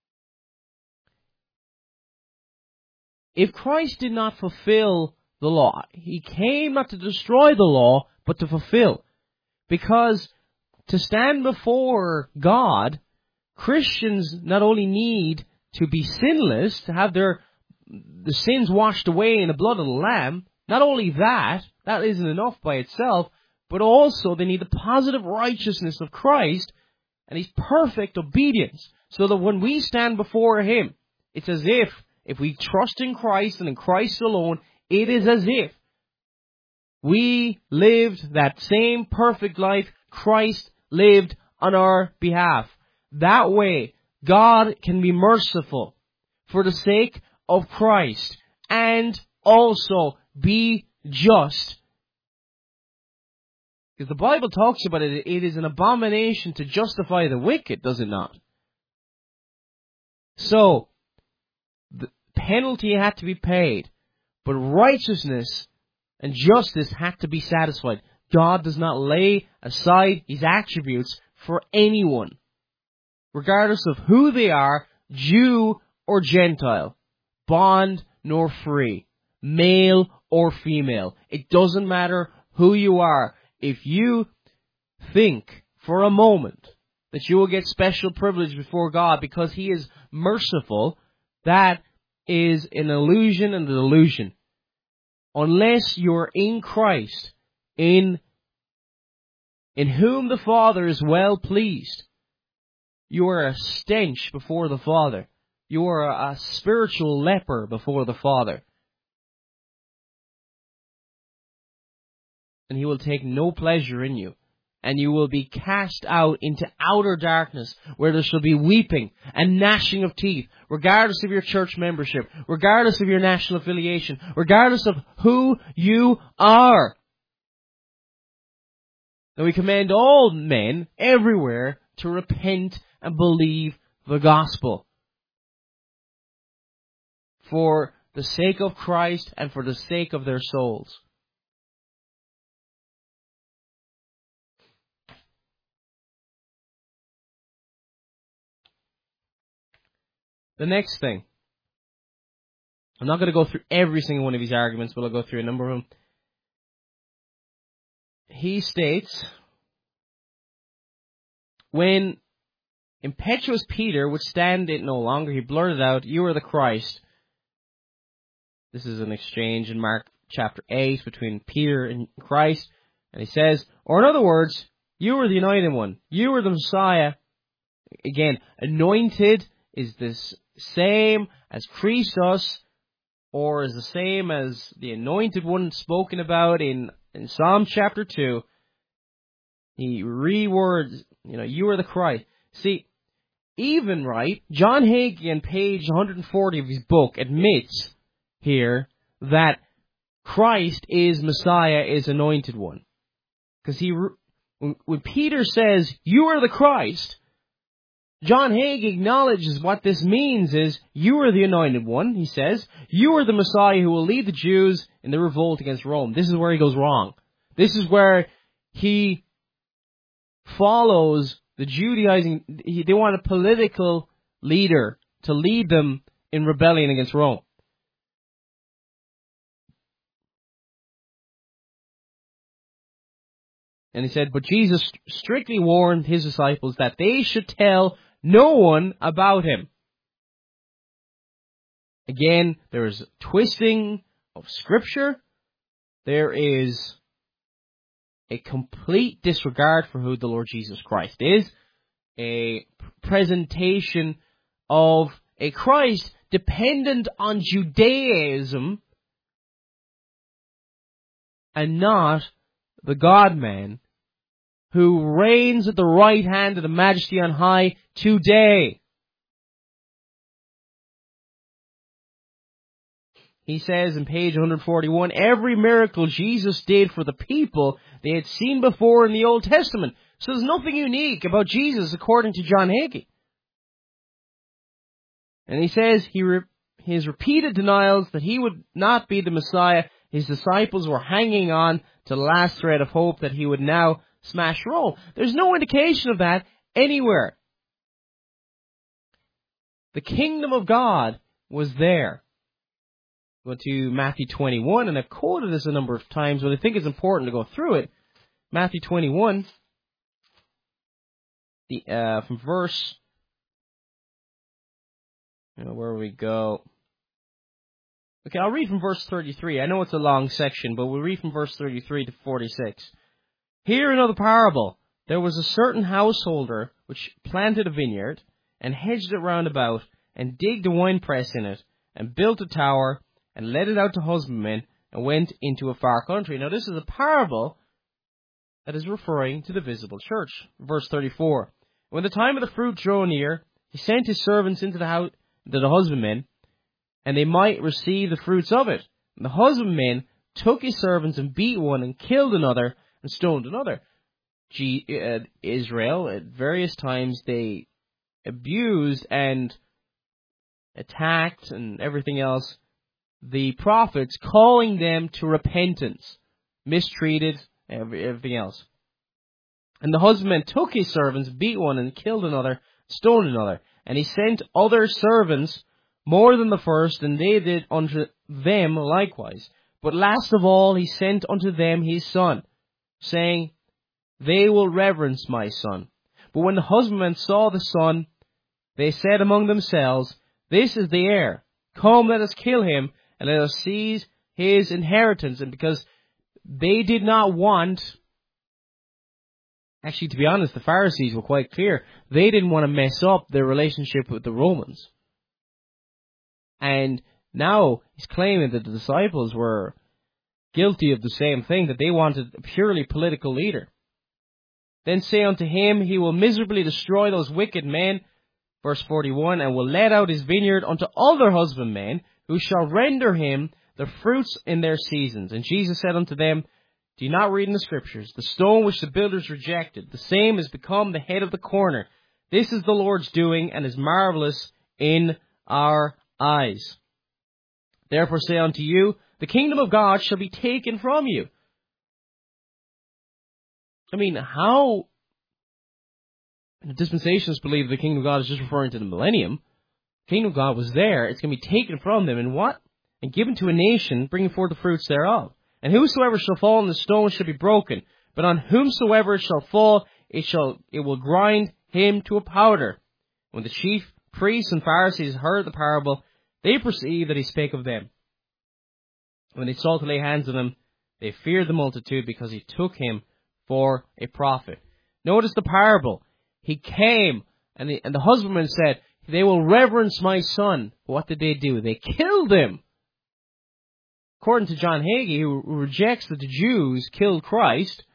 if Christ did not fulfill the law, he came not to destroy the law, but to fulfill. Because to stand before God, Christians not only need to be sinless, to have the sins washed away in the blood of the Lamb, not only that isn't enough by itself, but also they need the positive righteousness of Christ and his perfect obedience, so that when we stand before him, it's as if we trust in Christ and in Christ alone, it is as if we lived that same perfect life Christ lived on our behalf. That way, God can be merciful for the sake of Christ and also be just. Because the Bible talks about it, it is an abomination to justify the wicked, does it not? So, the penalty had to be paid, but righteousness and justice had to be satisfied. God does not lay aside his attributes for anyone, regardless of who they are, Jew or Gentile, bond nor free, male or female. It doesn't matter who you are. If you think for a moment that you will get special privilege before God because he is merciful, that is an illusion and a delusion. Unless you're in Christ, in whom the Father is well pleased, you are a stench before the Father. You are a spiritual leper before the Father. And he will take no pleasure in you. And you will be cast out into outer darkness, where there shall be weeping and gnashing of teeth, regardless of your church membership, regardless of your national affiliation, regardless of who you are. Now we command all men everywhere to repent and believe the gospel, for the sake of Christ and for the sake of their souls. The next thing, I'm not going to go through every single one of these arguments, but I'll go through a number of them. He states, when impetuous Peter would stand it no longer, he blurted out, "You are the Christ." This is an exchange in Mark chapter 8 between Peter and Christ. And he says, or in other words, "You are the anointed one. You are the Messiah." Again, anointed is this same as Christos, or is the same as the anointed one spoken about in Psalm chapter 2. He rewords, you are the Christ. See, even, right, John Hagee on page 140 of his book admits here that Christ is Messiah, is anointed one. Because when Peter says, you are the Christ, John Hagee acknowledges what this means is, you are the anointed one, he says. You are the Messiah who will lead the Jews in the revolt against Rome. This is where he goes wrong. This is where he follows the Judaizing. They want a political leader to lead them in rebellion against Rome. And he said, but Jesus strictly warned his disciples that they should tell no one about him. Again, there is twisting of Scripture. There is a complete disregard for who the Lord Jesus Christ is. A presentation of a Christ dependent on Judaism and not the God-man who reigns at the right hand of the Majesty on high today. He says in page 141, every miracle Jesus did for the people they had seen before in the Old Testament. So there's nothing unique about Jesus according to John Hagee. And he says his repeated denials that he would not be the Messiah, his disciples were hanging on to the last thread of hope that he would now smash Rome. There's no indication of that anywhere. The kingdom of God was there. Go to Matthew 21, and I've quoted this a number of times, but I think it's important to go through it. Matthew 21, from verse, where we go. Okay, I'll read from verse 33. I know it's a long section, but we'll read from verse 33 to 46. Hear another parable. There was a certain householder which planted a vineyard, and hedged it round about, and digged a winepress in it, and built a tower, and let it out to husbandmen, and went into a far country. Now this is a parable that is referring to the visible church. Verse 34. When the time of the fruit drew near, he sent his servants into the house to the husbandmen, and they might receive the fruits of it. And the husbandmen took his servants and beat one, and killed another, and stoned another. Israel, at various times, they abused and attacked and everything else the prophets, calling them to repentance, mistreated, everything else. And the husbandman took his servants, beat one, and killed another, stoned another. And he sent other servants more than the first, and they did unto them likewise. But last of all he sent unto them his son, saying, they will reverence my son. But when the husbandmen saw the son, they said among themselves, this is the heir. Come, let us kill him, and let us seize his inheritance. And because they did not want, actually, to be honest, the Pharisees were quite clear. They didn't want to mess up their relationship with the Romans. And now he's claiming that the disciples were guilty of the same thing, that they wanted a purely political leader. Then say unto him, he will miserably destroy those wicked men, verse 41, and will let out his vineyard unto other husbandmen, who shall render him the fruits in their seasons. And Jesus said unto them, do you not read in the Scriptures, the stone which the builders rejected, the same is become the head of the corner. This is the Lord's doing, and is marvelous in our eyes. Therefore say unto you, the kingdom of God shall be taken from you. I mean, how the dispensationalists believe the kingdom of God is just referring to the millennium. The kingdom of God was there. It's going to be taken from them. And what? And given to a nation, bringing forth the fruits thereof. And whosoever shall fall on the stone shall be broken. But on whomsoever it shall fall, it will grind him to a powder. When the chief priests and Pharisees heard the parable, they perceived that he spake of them. When they sought to lay hands on him, they feared the multitude, because he took him for a prophet. Notice the parable. He came, and the husbandman said, they will reverence my son. What did they do? They killed him. According to John Hagee, who rejects that the Jews killed Christ,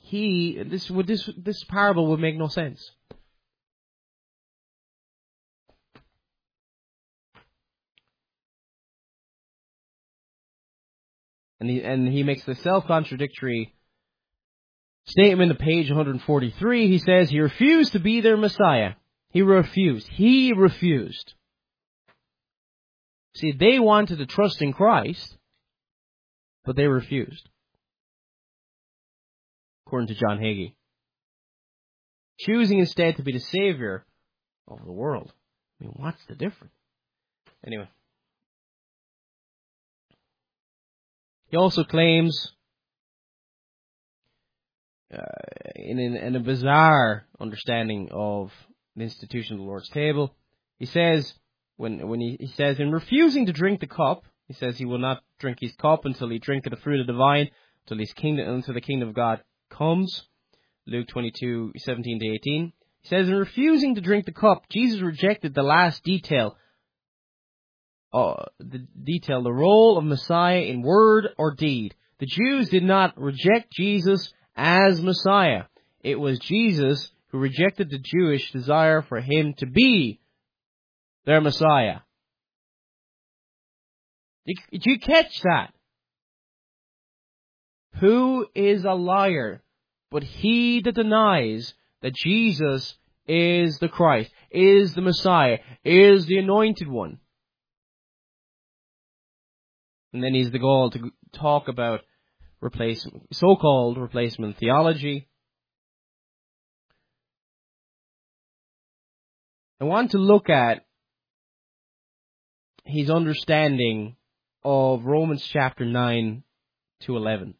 this parable would make no sense. And he makes the self-contradictory statement at page 143. He says he refused to be their Messiah. He refused. See, they wanted to trust in Christ, but they refused. According to John Hagee. Choosing instead to be the Savior of the world. I mean, what's the difference? Anyway. He also claims, in a bizarre understanding of the institution of the Lord's table, he says, when he says, in refusing to drink the cup, he says he will not drink his cup until he drink of the fruit of the vine, until the kingdom of God comes. Luke 22:17-18. He says, in refusing to drink the cup, Jesus rejected the last detail, the role of Messiah in word or deed. The Jews did not reject Jesus as Messiah. It was Jesus who rejected the Jewish desire for him to be their Messiah. Did you catch that? Who is a liar but he that denies that Jesus is the Christ, is the Messiah, is the Anointed One? And then he's the goal to talk about so-called replacement theology. I want to look at his understanding of Romans chapter 9 to 11.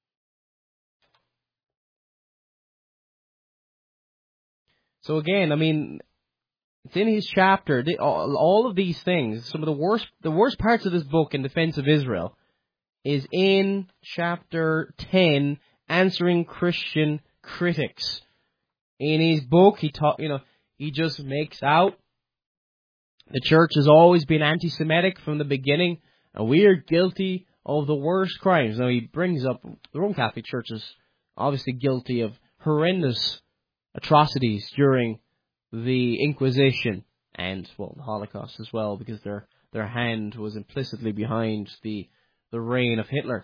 So again, I mean, it's in his chapter, all of these things, some of the worst parts of this book in defense of Israel is in chapter 10, answering Christian critics. In his book, he just makes out the church has always been anti-Semitic from the beginning, and we are guilty of the worst crimes. Now, he brings up the Roman Catholic Church is obviously guilty of horrendous atrocities during the Inquisition and, well, the Holocaust as well, because their hand was implicitly behind the reign of Hitler.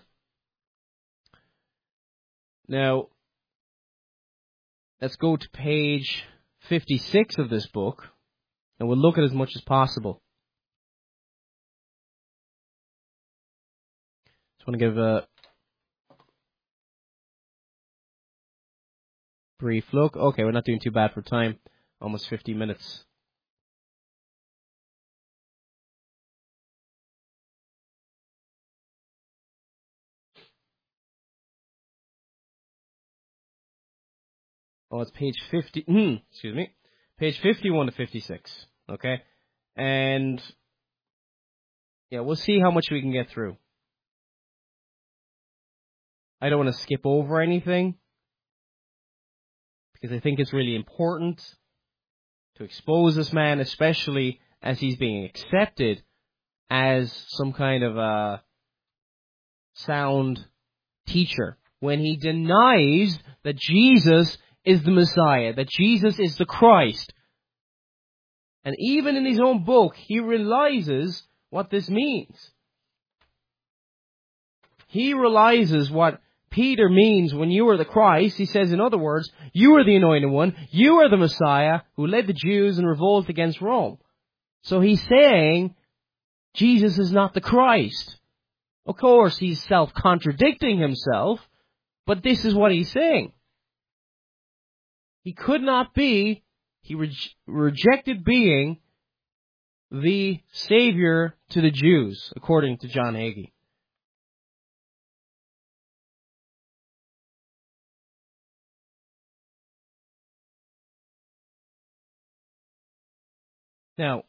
Now, let's go to page 56 of this book, and we'll look at as much as possible. Just want to give a brief look. Okay, we're not doing too bad for time. Almost 50 minutes. Oh, it's page 50. Excuse me. Page 51 to 56. Okay? And yeah, we'll see how much we can get through. I don't want to skip over anything, because I think it's really important to expose this man, especially as he's being accepted as some kind of a sound teacher, when he denies that Jesus is the Messiah, that Jesus is the Christ. And even in his own book, he realizes what this means. He realizes what Peter means when you are the Christ. He says, in other words, you are the Anointed One, you are the Messiah who led the Jews in revolt against Rome. So he's saying Jesus is not the Christ. Of course, he's self-contradicting himself, but this is what he's saying. He could not be, he rejected being the Savior to the Jews, according to John Hagee. Now,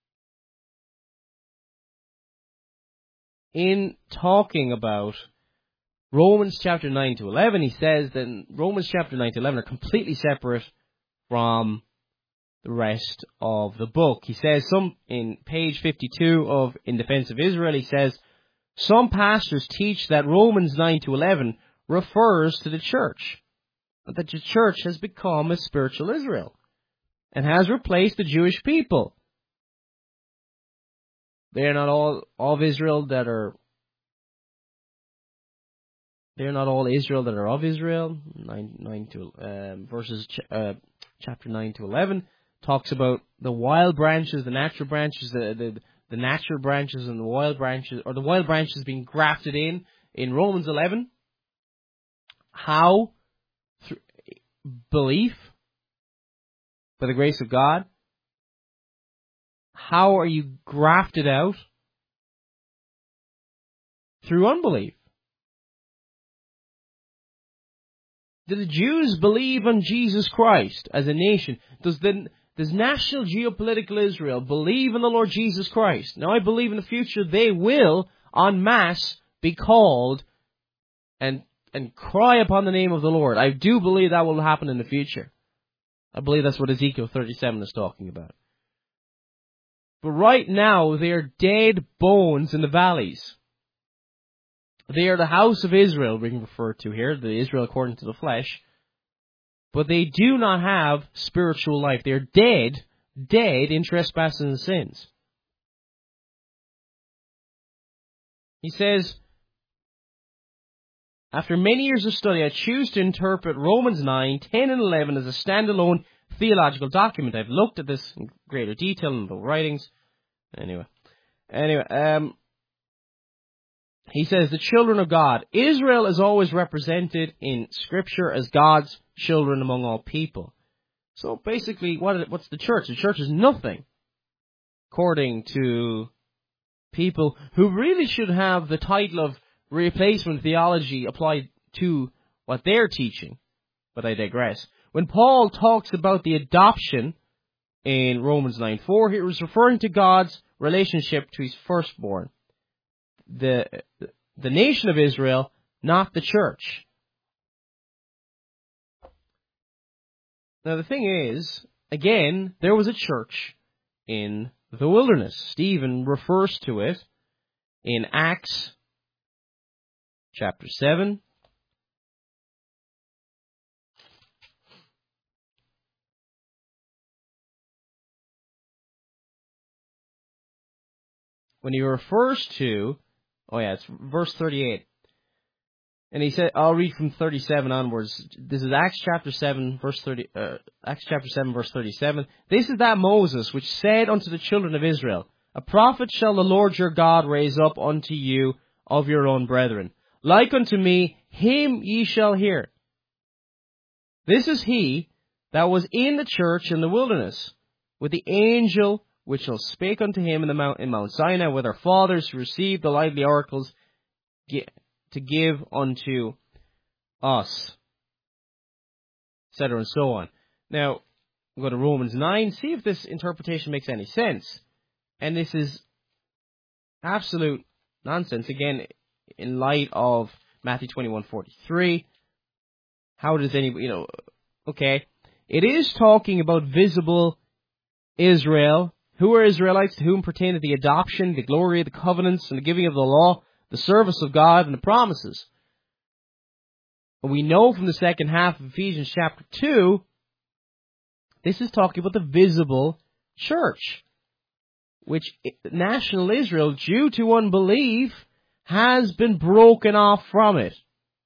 in talking about Romans chapter 9 to 11, he says that Romans chapter 9 to 11 are completely separate from the rest of the book. He says, in page 52 of In Defense of Israel, he says, some pastors teach that Romans 9 to 11 refers to the church. that the church has become a spiritual Israel and has replaced the Jewish people. They are not all of Israel that are. They are not all Israel that are of Israel. Chapter 9 to 11 talks about the wild branches, the natural branches, the natural branches and the wild branches, or the wild branches being grafted in. In Romans 11, how through belief by the grace of God, how are you grafted out? Through unbelief. Do the Jews believe on Jesus Christ as a nation? Does national geopolitical Israel believe in the Lord Jesus Christ? Now, I believe in the future they will, en masse, be called and cry upon the name of the Lord. I do believe that will happen in the future. I believe that's what Ezekiel 37 is talking about. But right now, they are dead bones in the valleys. They are the house of Israel, being referred to here, the Israel according to the flesh. But they do not have spiritual life. They are dead in trespasses and sins. He says, after many years of study, I choose to interpret Romans 9, 10, and 11 as a standalone theological document. I've looked at this in greater detail in the writings. Anyway, he says, the children of God. Israel is always represented in Scripture as God's children among all people. So basically, what's the church? The church is nothing, according to people who really should have the title of replacement theology applied to what they're teaching. But I digress. When Paul talks about the adoption in Romans 9:4, he was referring to God's relationship to his firstborn. The nation of Israel, not the church. Now the thing is, again, there was a church in the wilderness. Stephen refers to it in Acts chapter 7. When he refers to, it's verse 38. And he said, I'll read from 37 onwards. This is Acts chapter 7, verse 30. Acts chapter 7, verse 37. This is that Moses which said unto the children of Israel, a prophet shall the Lord your God raise up unto you of your own brethren. Like unto me, him ye shall hear. This is he that was in the church in the wilderness, with the angel which shall spake unto him in Mount Sinai, with our fathers who received the lively oracles to give unto us, etc. and so on. Now, we'll go to Romans 9, see if this interpretation makes any sense. And this is absolute nonsense, again, in light of Matthew 21:43. How does anybody, okay, it is talking about visible Israel. Who are Israelites? To whom pertaineth the adoption, the glory, the covenants, and the giving of the law, the service of God, and the promises. And we know from the second half of Ephesians chapter 2, this is talking about the visible church, which national Israel, due to unbelief, has been broken off from it.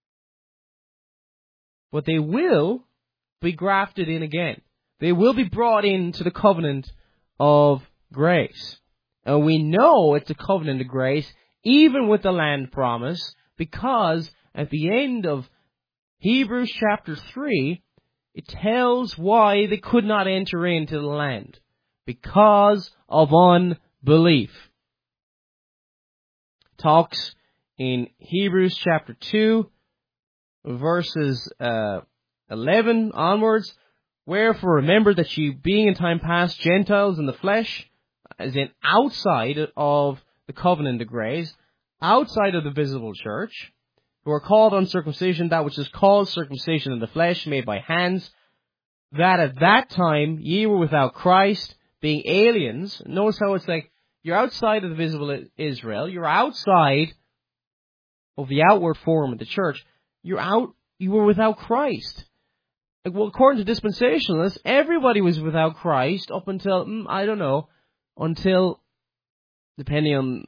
But they will be grafted in again. They will be brought into the covenant of grace. And we know it's a covenant of grace, even with the land promise, because at the end of Hebrews chapter 3, it tells why they could not enter into the land. Because of unbelief. Talks in Hebrews chapter 2, verses 11 onwards. Wherefore remember that you, being in time past Gentiles in the flesh, as in outside of the covenant of grace, outside of the visible church, who are called uncircumcision, that which is called circumcision in the flesh, made by hands, that at that time ye were without Christ, being aliens. Notice how it's like, you're outside of the visible Israel, you're outside of the outward form of the church, you were without Christ. well, according to dispensationalists, everybody was without Christ up until, I don't know, until, depending on,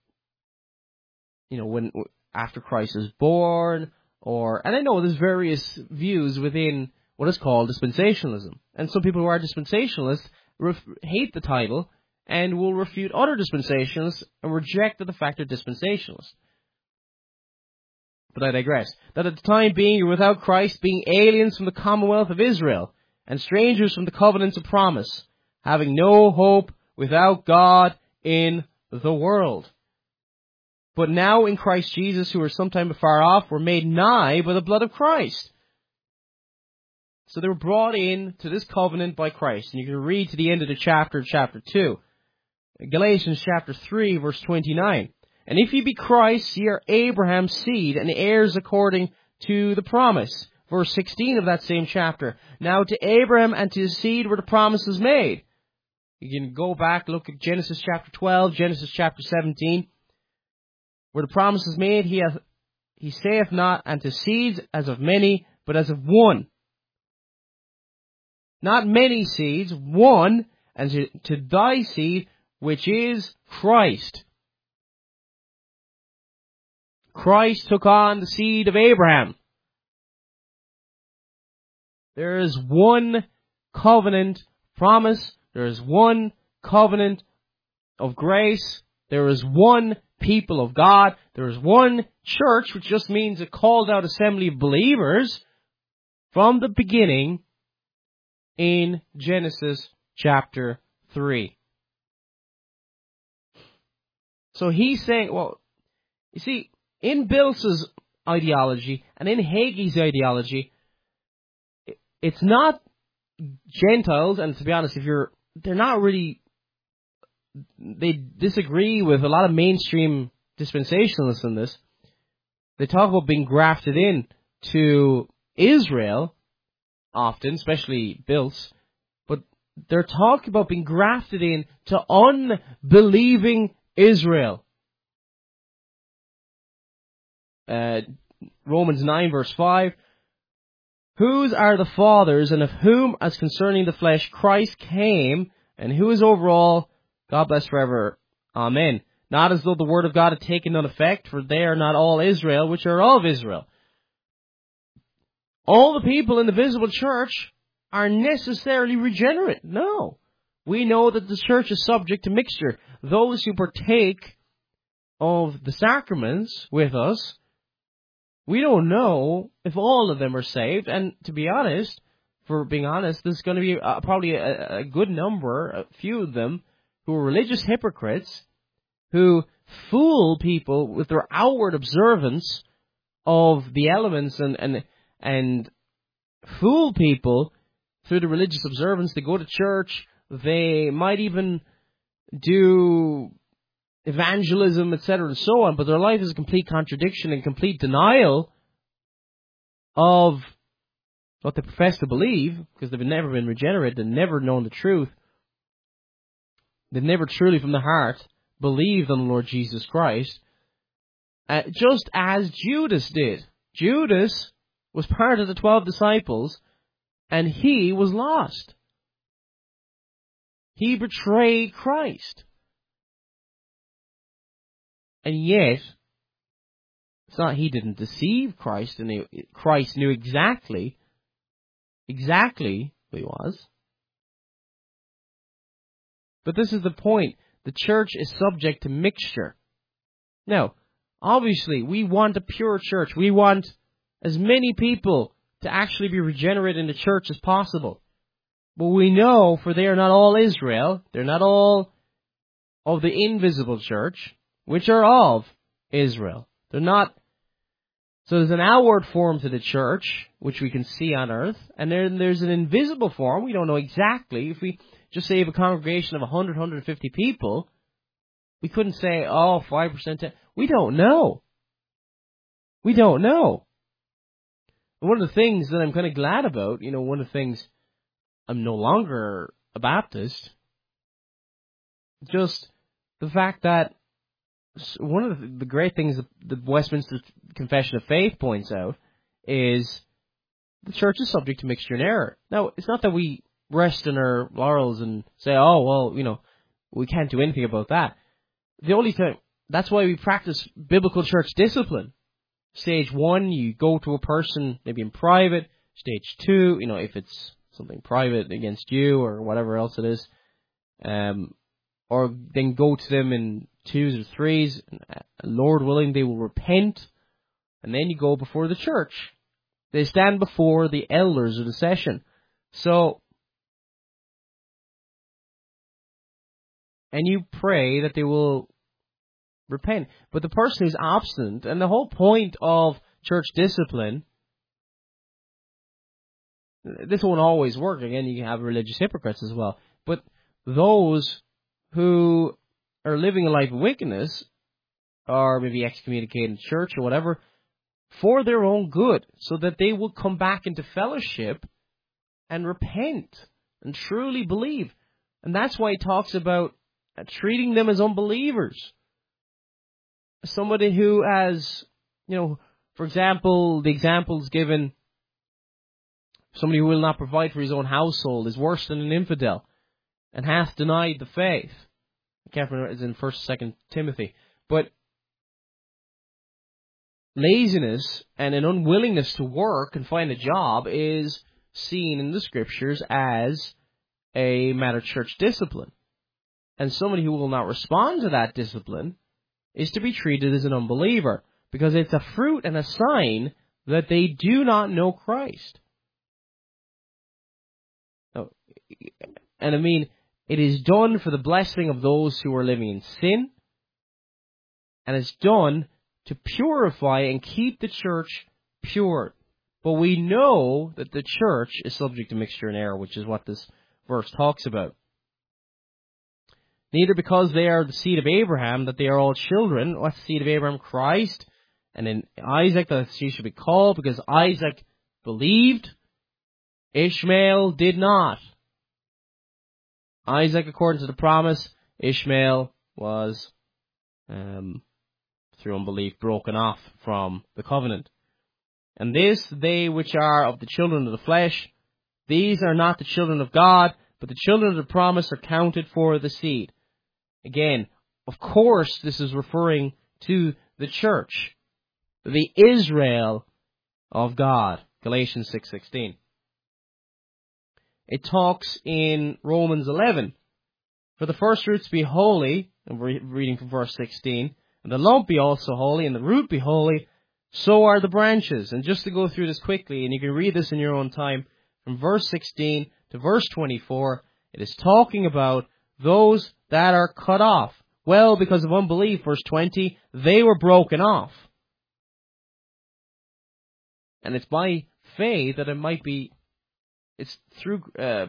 when after Christ is born, and I know there's various views within what is called dispensationalism. And some people who are dispensationalists hate the title and will refute other dispensationalists and reject the fact they're dispensationalists. But I digress. That at the time being you're without Christ, being aliens from the commonwealth of Israel, and strangers from the covenants of promise, having no hope without God in the world. But now in Christ Jesus, who were sometime afar off, were made nigh by the blood of Christ. So they were brought in to this covenant by Christ. And you can read to the end of the chapter 2. Galatians chapter 3, verse 29. And if ye be Christ, ye are Abraham's seed, and heirs according to the promise. Verse 16 of that same chapter. Now to Abraham and to his seed were the promises made. You can go back, look at Genesis chapter 12, Genesis chapter 17. Where the promise is made, he saith not unto seeds as of many, but as of one. Not many seeds, one, and to thy seed, which is Christ. Christ took on the seed of Abraham. There is one covenant promise. There is one covenant of grace. There is one people of God. There is one church, which just means a called out assembly of believers from the beginning in Genesis chapter 3. So he's saying, well, you see, in Bils's ideology and in Hagee's ideology, it's not Gentiles, and to be honest, they're not really, they disagree with a lot of mainstream dispensationalists in this. They talk about being grafted in to Israel, often, especially Bils, but they're talking about being grafted in to unbelieving Israel. Romans 9 verse 5. Whose are the fathers, and of whom, as concerning the flesh, Christ came, and who is over all, God bless forever. Amen. Not as though the word of God had taken none effect, for they are not all Israel, which are of Israel. All the people in the visible church are necessarily regenerate. No. We know that the church is subject to mixture. Those who partake of the sacraments with us, we don't know if all of them are saved. And to be honest, there's going to be probably a good number, a few of them, who are religious hypocrites, who fool people with their outward observance of the elements and fool people through the religious observance. They go to church, they might even do evangelism, etc., and so on, but their life is a complete contradiction and complete denial of what they profess to believe, because they've never been regenerate, they've never known the truth, they've never truly from the heart believed on the Lord Jesus Christ, just as Judas did. Judas was part of the 12 disciples, and he was lost. He betrayed Christ. And yet, it's not he didn't deceive Christ, and Christ knew exactly who he was. But this is the point. The church is subject to mixture. Now, obviously, we want a pure church. We want as many people to actually be regenerate in the church as possible. But we know, for they are not all Israel, they're not all of the invisible church, which are of Israel. They're not. So there's an outward form to the church, which we can see on earth, and then there's an invisible form. We don't know exactly. If we just say of a congregation of 100, 150 people, we couldn't say, 5%. We don't know. We don't know. And one of the things that I'm kind of glad about, one of the things, I'm no longer a Baptist, just the fact that one of the great things that the Westminster Confession of Faith points out is the church is subject to mixture and error. Now, it's not that we rest in our laurels and say, oh, well, we can't do anything about that. The only time, that's why we practice biblical church discipline. Stage 1, you go to a person, maybe in private. Stage 2, if it's something private against you or whatever else it is, or then go to them in 2s or 3s, and Lord willing, they will repent, and then you go before the church. They stand before the elders of the session. So, and you pray that they will repent. But the person who's obstinate, and the whole point of church discipline, this won't always work. Again, you can have religious hypocrites as well. But those who are living a life of wickedness, or maybe excommunicated church or whatever, for their own good, so that they will come back into fellowship and repent and truly believe. And that's why he talks about treating them as unbelievers. Somebody who has, for example, the examples given, somebody who will not provide for his own household is worse than an infidel and hath denied the faith. I can't remember, it's in 1st, 2nd Timothy. But laziness and an unwillingness to work and find a job is seen in the Scriptures as a matter of church discipline. And somebody who will not respond to that discipline is to be treated as an unbeliever, because it's a fruit and a sign that they do not know Christ. And it is done for the blessing of those who are living in sin, and it's done to purify and keep the church pure. But we know that the church is subject to mixture and error, which is what this verse talks about. Neither because they are the seed of Abraham, that they are all children. What's the seed of Abraham? Christ. And in Isaac, that he should be called, because Isaac believed, Ishmael did not. Isaac, according to the promise, Ishmael was, through unbelief, broken off from the covenant. And this, they which are of the children of the flesh, these are not the children of God, but the children of the promise are counted for the seed. Again, of course, this is referring to the church, the Israel of God. Galatians 6:16. It talks in Romans 11, for the first fruits be holy, and we're reading from verse 16, and the lump be also holy, and the root be holy, so are the branches. And just to go through this quickly, and you can read this in your own time, from verse 16 to verse 24, it is talking about those that are cut off. Well, because of unbelief, verse 20, they were broken off. And it's by faith that it's through,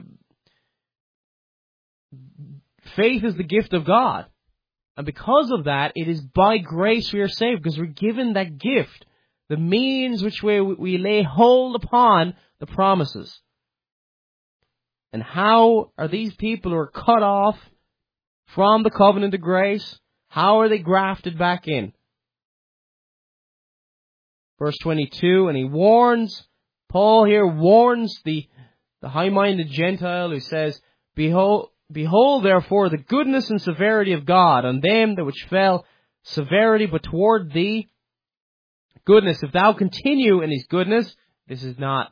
faith is the gift of God. And because of that, it is by grace we are saved, because we're given that gift, the means which we lay hold upon the promises. And how are these people who are cut off from the covenant of grace, how are they grafted back in? Verse 22, and he warns, Paul here warns the high-minded Gentile who says, Behold, therefore, the goodness and severity of God on them that which fell, severity, but toward thee, goodness. If thou continue in his goodness, this is not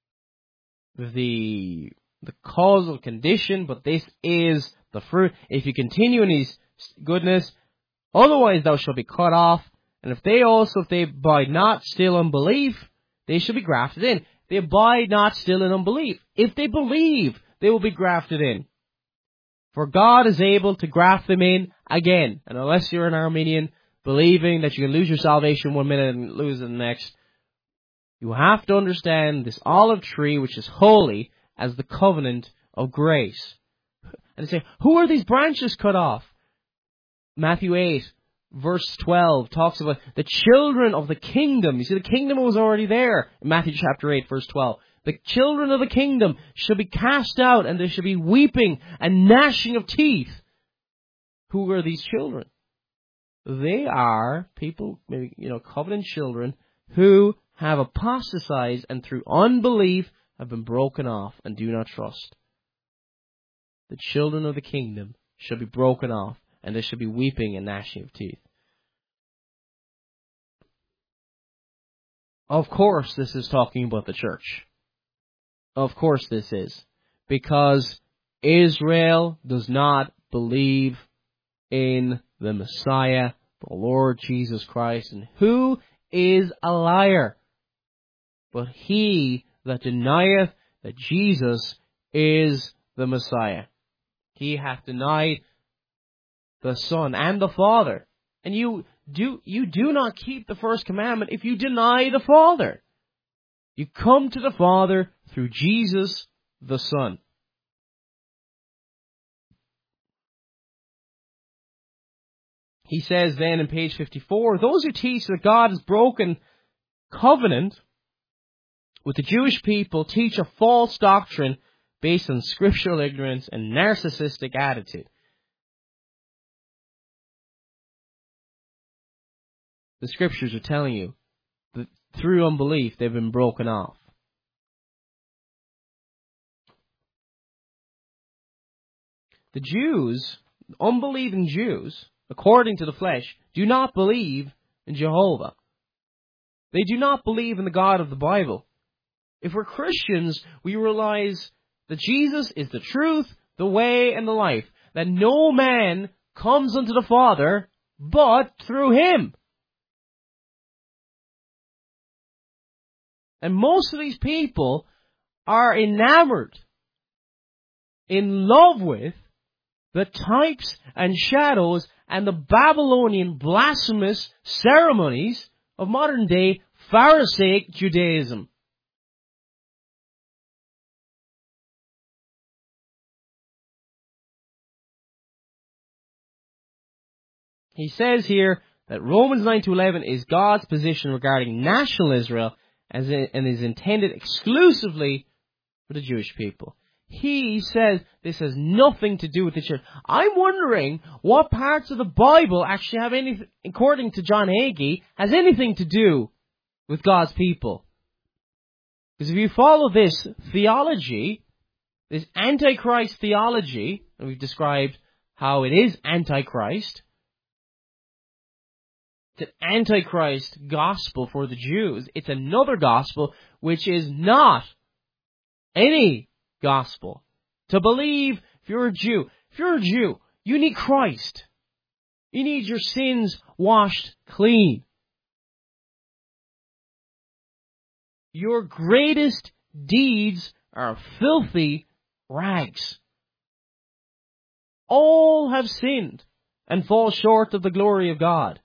the causal condition, but this is the fruit. If you continue in his goodness, otherwise thou shalt be cut off. And if they abide not still unbelief, they shall be grafted in. They abide not still in unbelief. If they believe, they will be grafted in. For God is able to graft them in again. And unless you're an Arminian, believing that you can lose your salvation one minute and lose it the next, you have to understand this olive tree, which is holy, as the covenant of grace. And they say, who are these branches cut off? Matthew 8, verse 12, talks about the children of the kingdom. You see, the kingdom was already there in Matthew chapter 8, verse 12. The children of the kingdom shall be cast out, and there shall be weeping and gnashing of teeth. Who are these children? They are people, maybe, covenant children, who have apostatized and through unbelief have been broken off and do not trust. The children of the kingdom shall be broken off, and there shall be weeping and gnashing of teeth. Of course this is talking about the church. Of course this is. Because Israel does not believe in the Messiah, the Lord Jesus Christ. And who is a liar? But he that denieth that Jesus is the Messiah. He hath denied the Son and the Father. And you do not keep the first commandment if you deny the Father. You come to the Father through Jesus the Son. He says then in page 54, those who teach that God has broken covenant with the Jewish people teach a false doctrine based on scriptural ignorance and narcissistic attitude. The scriptures are telling you that through unbelief they've been broken off. The Jews, unbelieving Jews, according to the flesh, do not believe in Jehovah. They do not believe in the God of the Bible. If we're Christians, we realize that Jesus is the truth, the way, and the life. That no man comes unto the Father but through Him. And most of these people are enamored, in love with, the types and shadows and the Babylonian blasphemous ceremonies of modern day Pharisaic Judaism. He says here that Romans 9-11 is God's position regarding national Israel and is intended exclusively for the Jewish people. He says this has nothing to do with the church. I'm wondering what parts of the Bible actually have anything, according to John Hagee, has anything to do with God's people. Because if you follow this theology, this Antichrist theology, and we've described how it is Antichrist, it's an Antichrist gospel for the Jews. It's another gospel which is not any gospel. To believe, if you're a Jew, you need Christ. You need your sins washed clean. Your greatest deeds are filthy rags. All have sinned and fall short of the glory of God.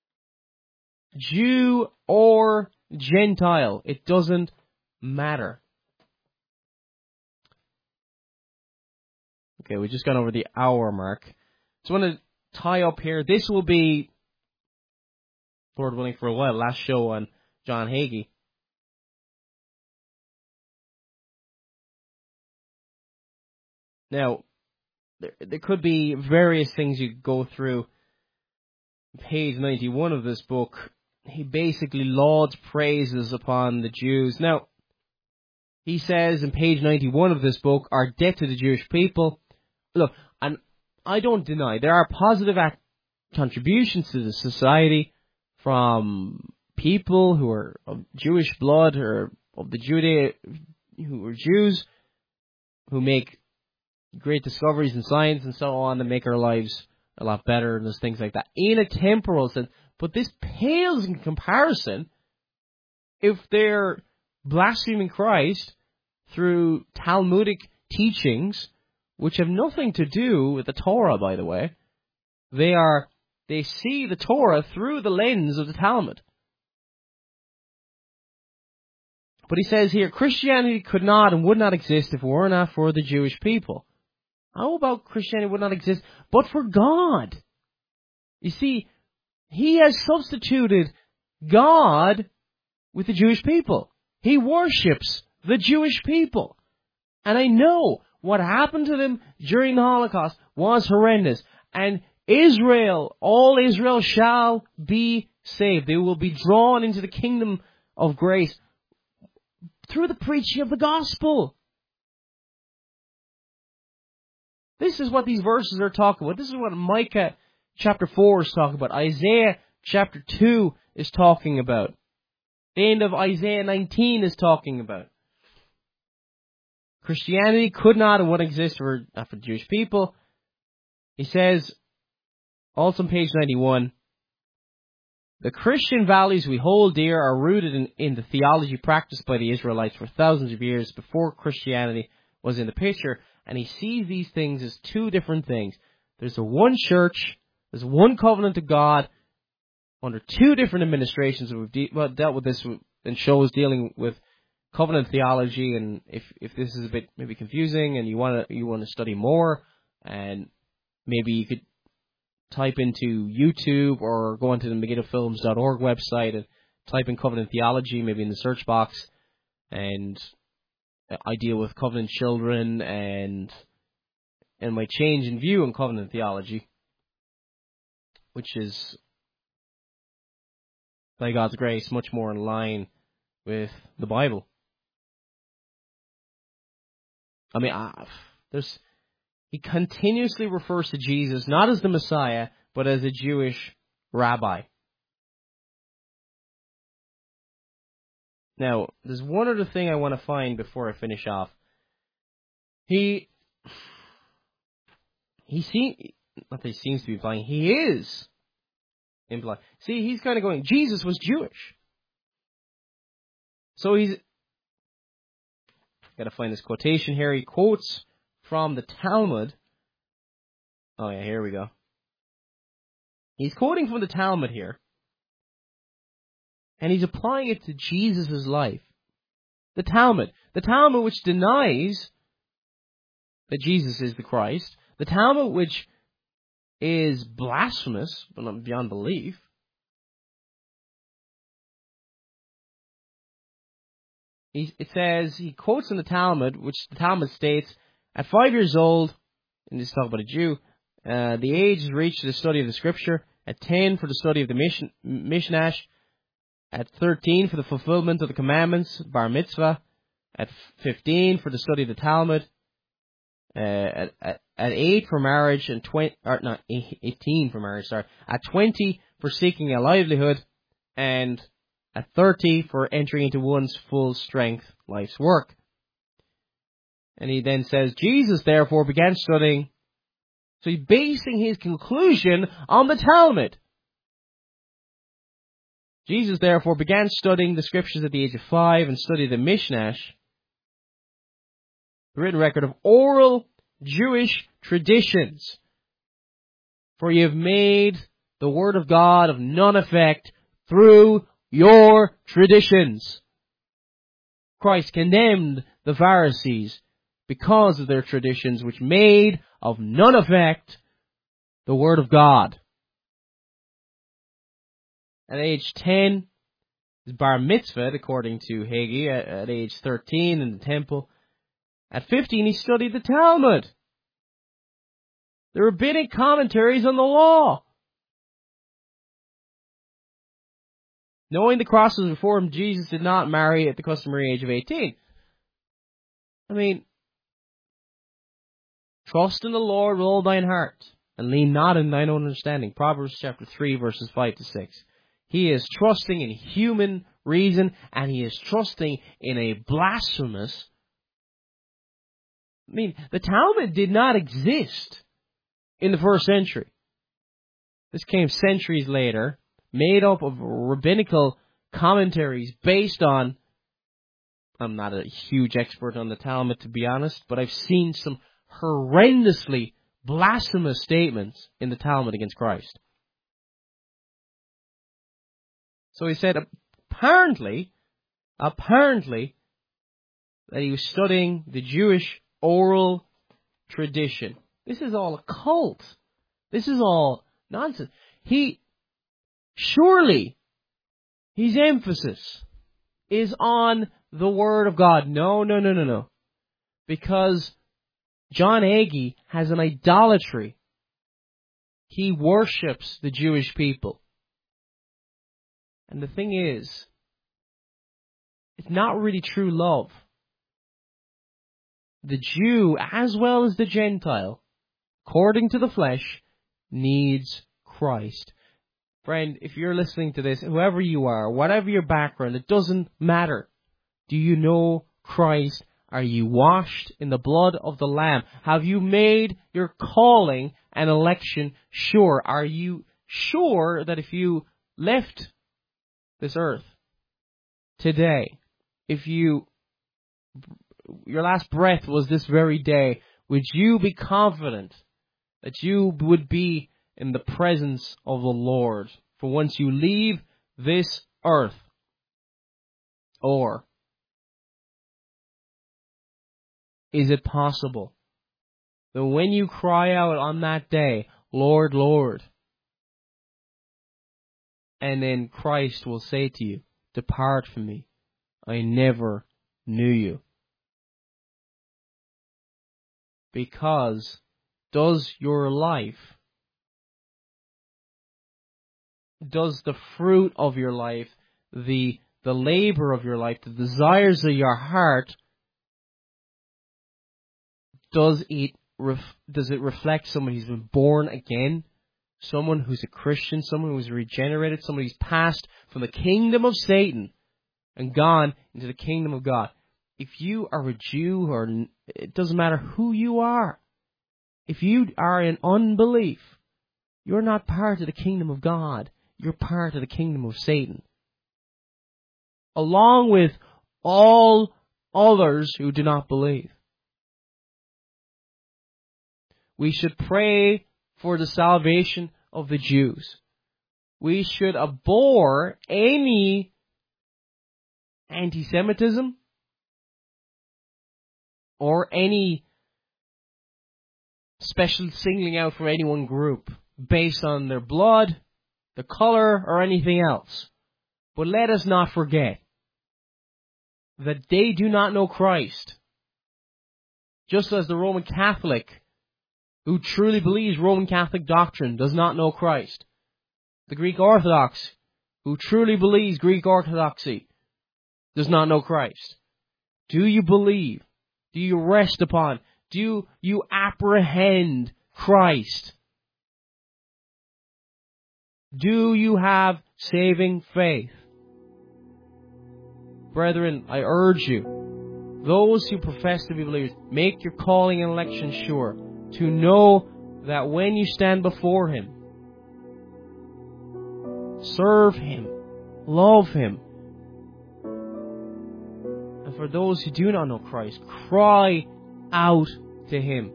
Jew or Gentile, it doesn't matter. Okay, we just gone over the hour mark. So I want to tie up here. This will be, Lord willing, for a while, last show on John Hagee. Now, there could be various things you go through. Page 91 of this book, he basically lauds praises upon the Jews. Now, he says in page 91 of this book, our debt to the Jewish people. Look, and I don't deny, there are positive contributions to the society from people who are of Jewish blood or of the who are Jews, who make great discoveries in science and so on, and make our lives a lot better, and there's things like that in a temporal sense. But this pales in comparison if they're blaspheming Christ through Talmudic teachings, which have nothing to do with the Torah, by the way. They see the Torah through the lens of the Talmud. But he says here, Christianity could not and would not exist if it were not for the Jewish people. How about Christianity would not exist but for God? You see, he has substituted God with the Jewish people. He worships the Jewish people. And I know what happened to them during the Holocaust was horrendous. And Israel, all Israel shall be saved. They will be drawn into the kingdom of grace through the preaching of the gospel. This is what these verses are talking about. This is what Micah chapter 4 is talking about. Isaiah chapter 2 is talking about. The end of Isaiah 19 is talking about. Christianity could not and wouldn't exist for Jewish people. He says, also on page 91, the Christian values we hold dear are rooted in the theology practiced by the Israelites for thousands of years before Christianity was in the picture. And he sees these things as two different things. There's a one church, there's one covenant of God under two different administrations. We've dealt with this in shows dealing with covenant theology, and if this is a bit maybe confusing and you want to study more, and maybe you could type into YouTube or go onto the McGinnFilms.org website and type in covenant theology, maybe in the search box, and I deal with covenant children and my change in view on covenant theology, which is, by God's grace, much more in line with the Bible. I mean, he continuously refers to Jesus not as the Messiah, but as a Jewish rabbi. Now, there's one other thing I want to find before I finish off. He seems to be implying, he is implying. See, he's kind of going, Jesus was Jewish. So he's got to find this quotation here. He quotes from the Talmud. Oh yeah, here we go. He's quoting from the Talmud here. And he's applying it to Jesus' life. The Talmud which denies that Jesus is the Christ. The Talmud which is blasphemous, but not beyond belief. It says, he quotes in the Talmud, which the Talmud states, at 5 years old, and this is talking about a Jew, the age is reached for the study of the Scripture. At 10 for the study of the Mishnah. At 13 for the fulfillment of the commandments, bar mitzvah. At 15 for the study of the Talmud. At 8 for marriage, and 18 for marriage, sorry. At 20 for seeking a livelihood, and at 30 for entering into one's full strength life's work. And he then says, Jesus therefore began studying. So he's basing his conclusion on the Talmud. Jesus therefore began studying the Scriptures at the age of 5 and studied the Mishnah, the written record of oral Jewish traditions. For you have made the word of God of none effect through your traditions. Christ condemned the Pharisees because of their traditions, which made of none effect the word of God. At age 10, is bar mitzvah, according to Hagee, at age 13 in the temple. At 15, he studied the Talmud, the rabbinic commentaries on the law. Knowing the cross was before him, Jesus did not marry at the customary age of 18. I mean, trust in the Lord with all thine heart, and lean not in thine own understanding. Proverbs chapter 3, verses 5 to 6. He is trusting in human reason, and he is trusting in a blasphemous. I mean, the Talmud did not exist in the first century. This came centuries later, made up of rabbinical commentaries based on, I'm not a huge expert on the Talmud, to be honest, but I've seen some horrendously blasphemous statements in the Talmud against Christ. So he said, apparently, that he was studying the Jewish oral tradition. This is all a cult. This is all nonsense. Surely, his emphasis is on the Word of God. No. Because John Hagee has an idolatry. He worships the Jewish people. And the thing is, It's not really true love. The Jew, as well as the Gentile, according to the flesh, needs Christ. Friend, if you're listening to this, whoever you are, whatever your background, it doesn't matter. Do you know Christ? Are you washed in the blood of the Lamb? Have you made your calling and election sure? Are you sure that if you left this earth today, if your last breath was this very day, would you be confident that you would be in the presence of the Lord for once you leave this earth? Or is it possible that when you cry out on that day, Lord, Lord, and then Christ will say to you, depart from me, I never knew you? Because does your life, does the fruit of your life, the labor of your life, the desires of your heart, does it reflect someone who's been born again? Someone who's a Christian, someone who's regenerated, someone who's passed from the kingdom of Satan and gone into the kingdom of God? If you are a Jew, or it doesn't matter who you are, if you are in unbelief, you're not part of the kingdom of God. You're part of the kingdom of Satan, along with all others who do not believe. We should pray for the salvation of the Jews. We should abhor any anti-Semitism or any special singling out for any one group based on their blood, the color, or anything else. But let us not forget that they do not know Christ. Just as the Roman Catholic, who truly believes Roman Catholic doctrine, does not know Christ. The Greek Orthodox, who truly believes Greek Orthodoxy, does not know Christ. Do you believe? Do you rest upon? Do you apprehend Christ? Do you have saving faith? Brethren, I urge you, those who profess to be believers, make your calling and election sure, to know that when you stand before Him, serve Him, love Him. And for those who do not know Christ, cry out to Him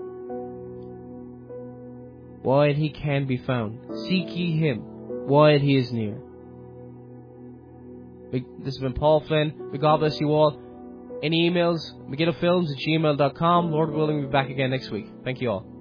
while He can be found. Seek ye Him while He is near. This has been Paul Flynn. May God bless you all. Any emails, McGinnofilms@gmail.com. Lord willing, we'll be back again next week. Thank you all.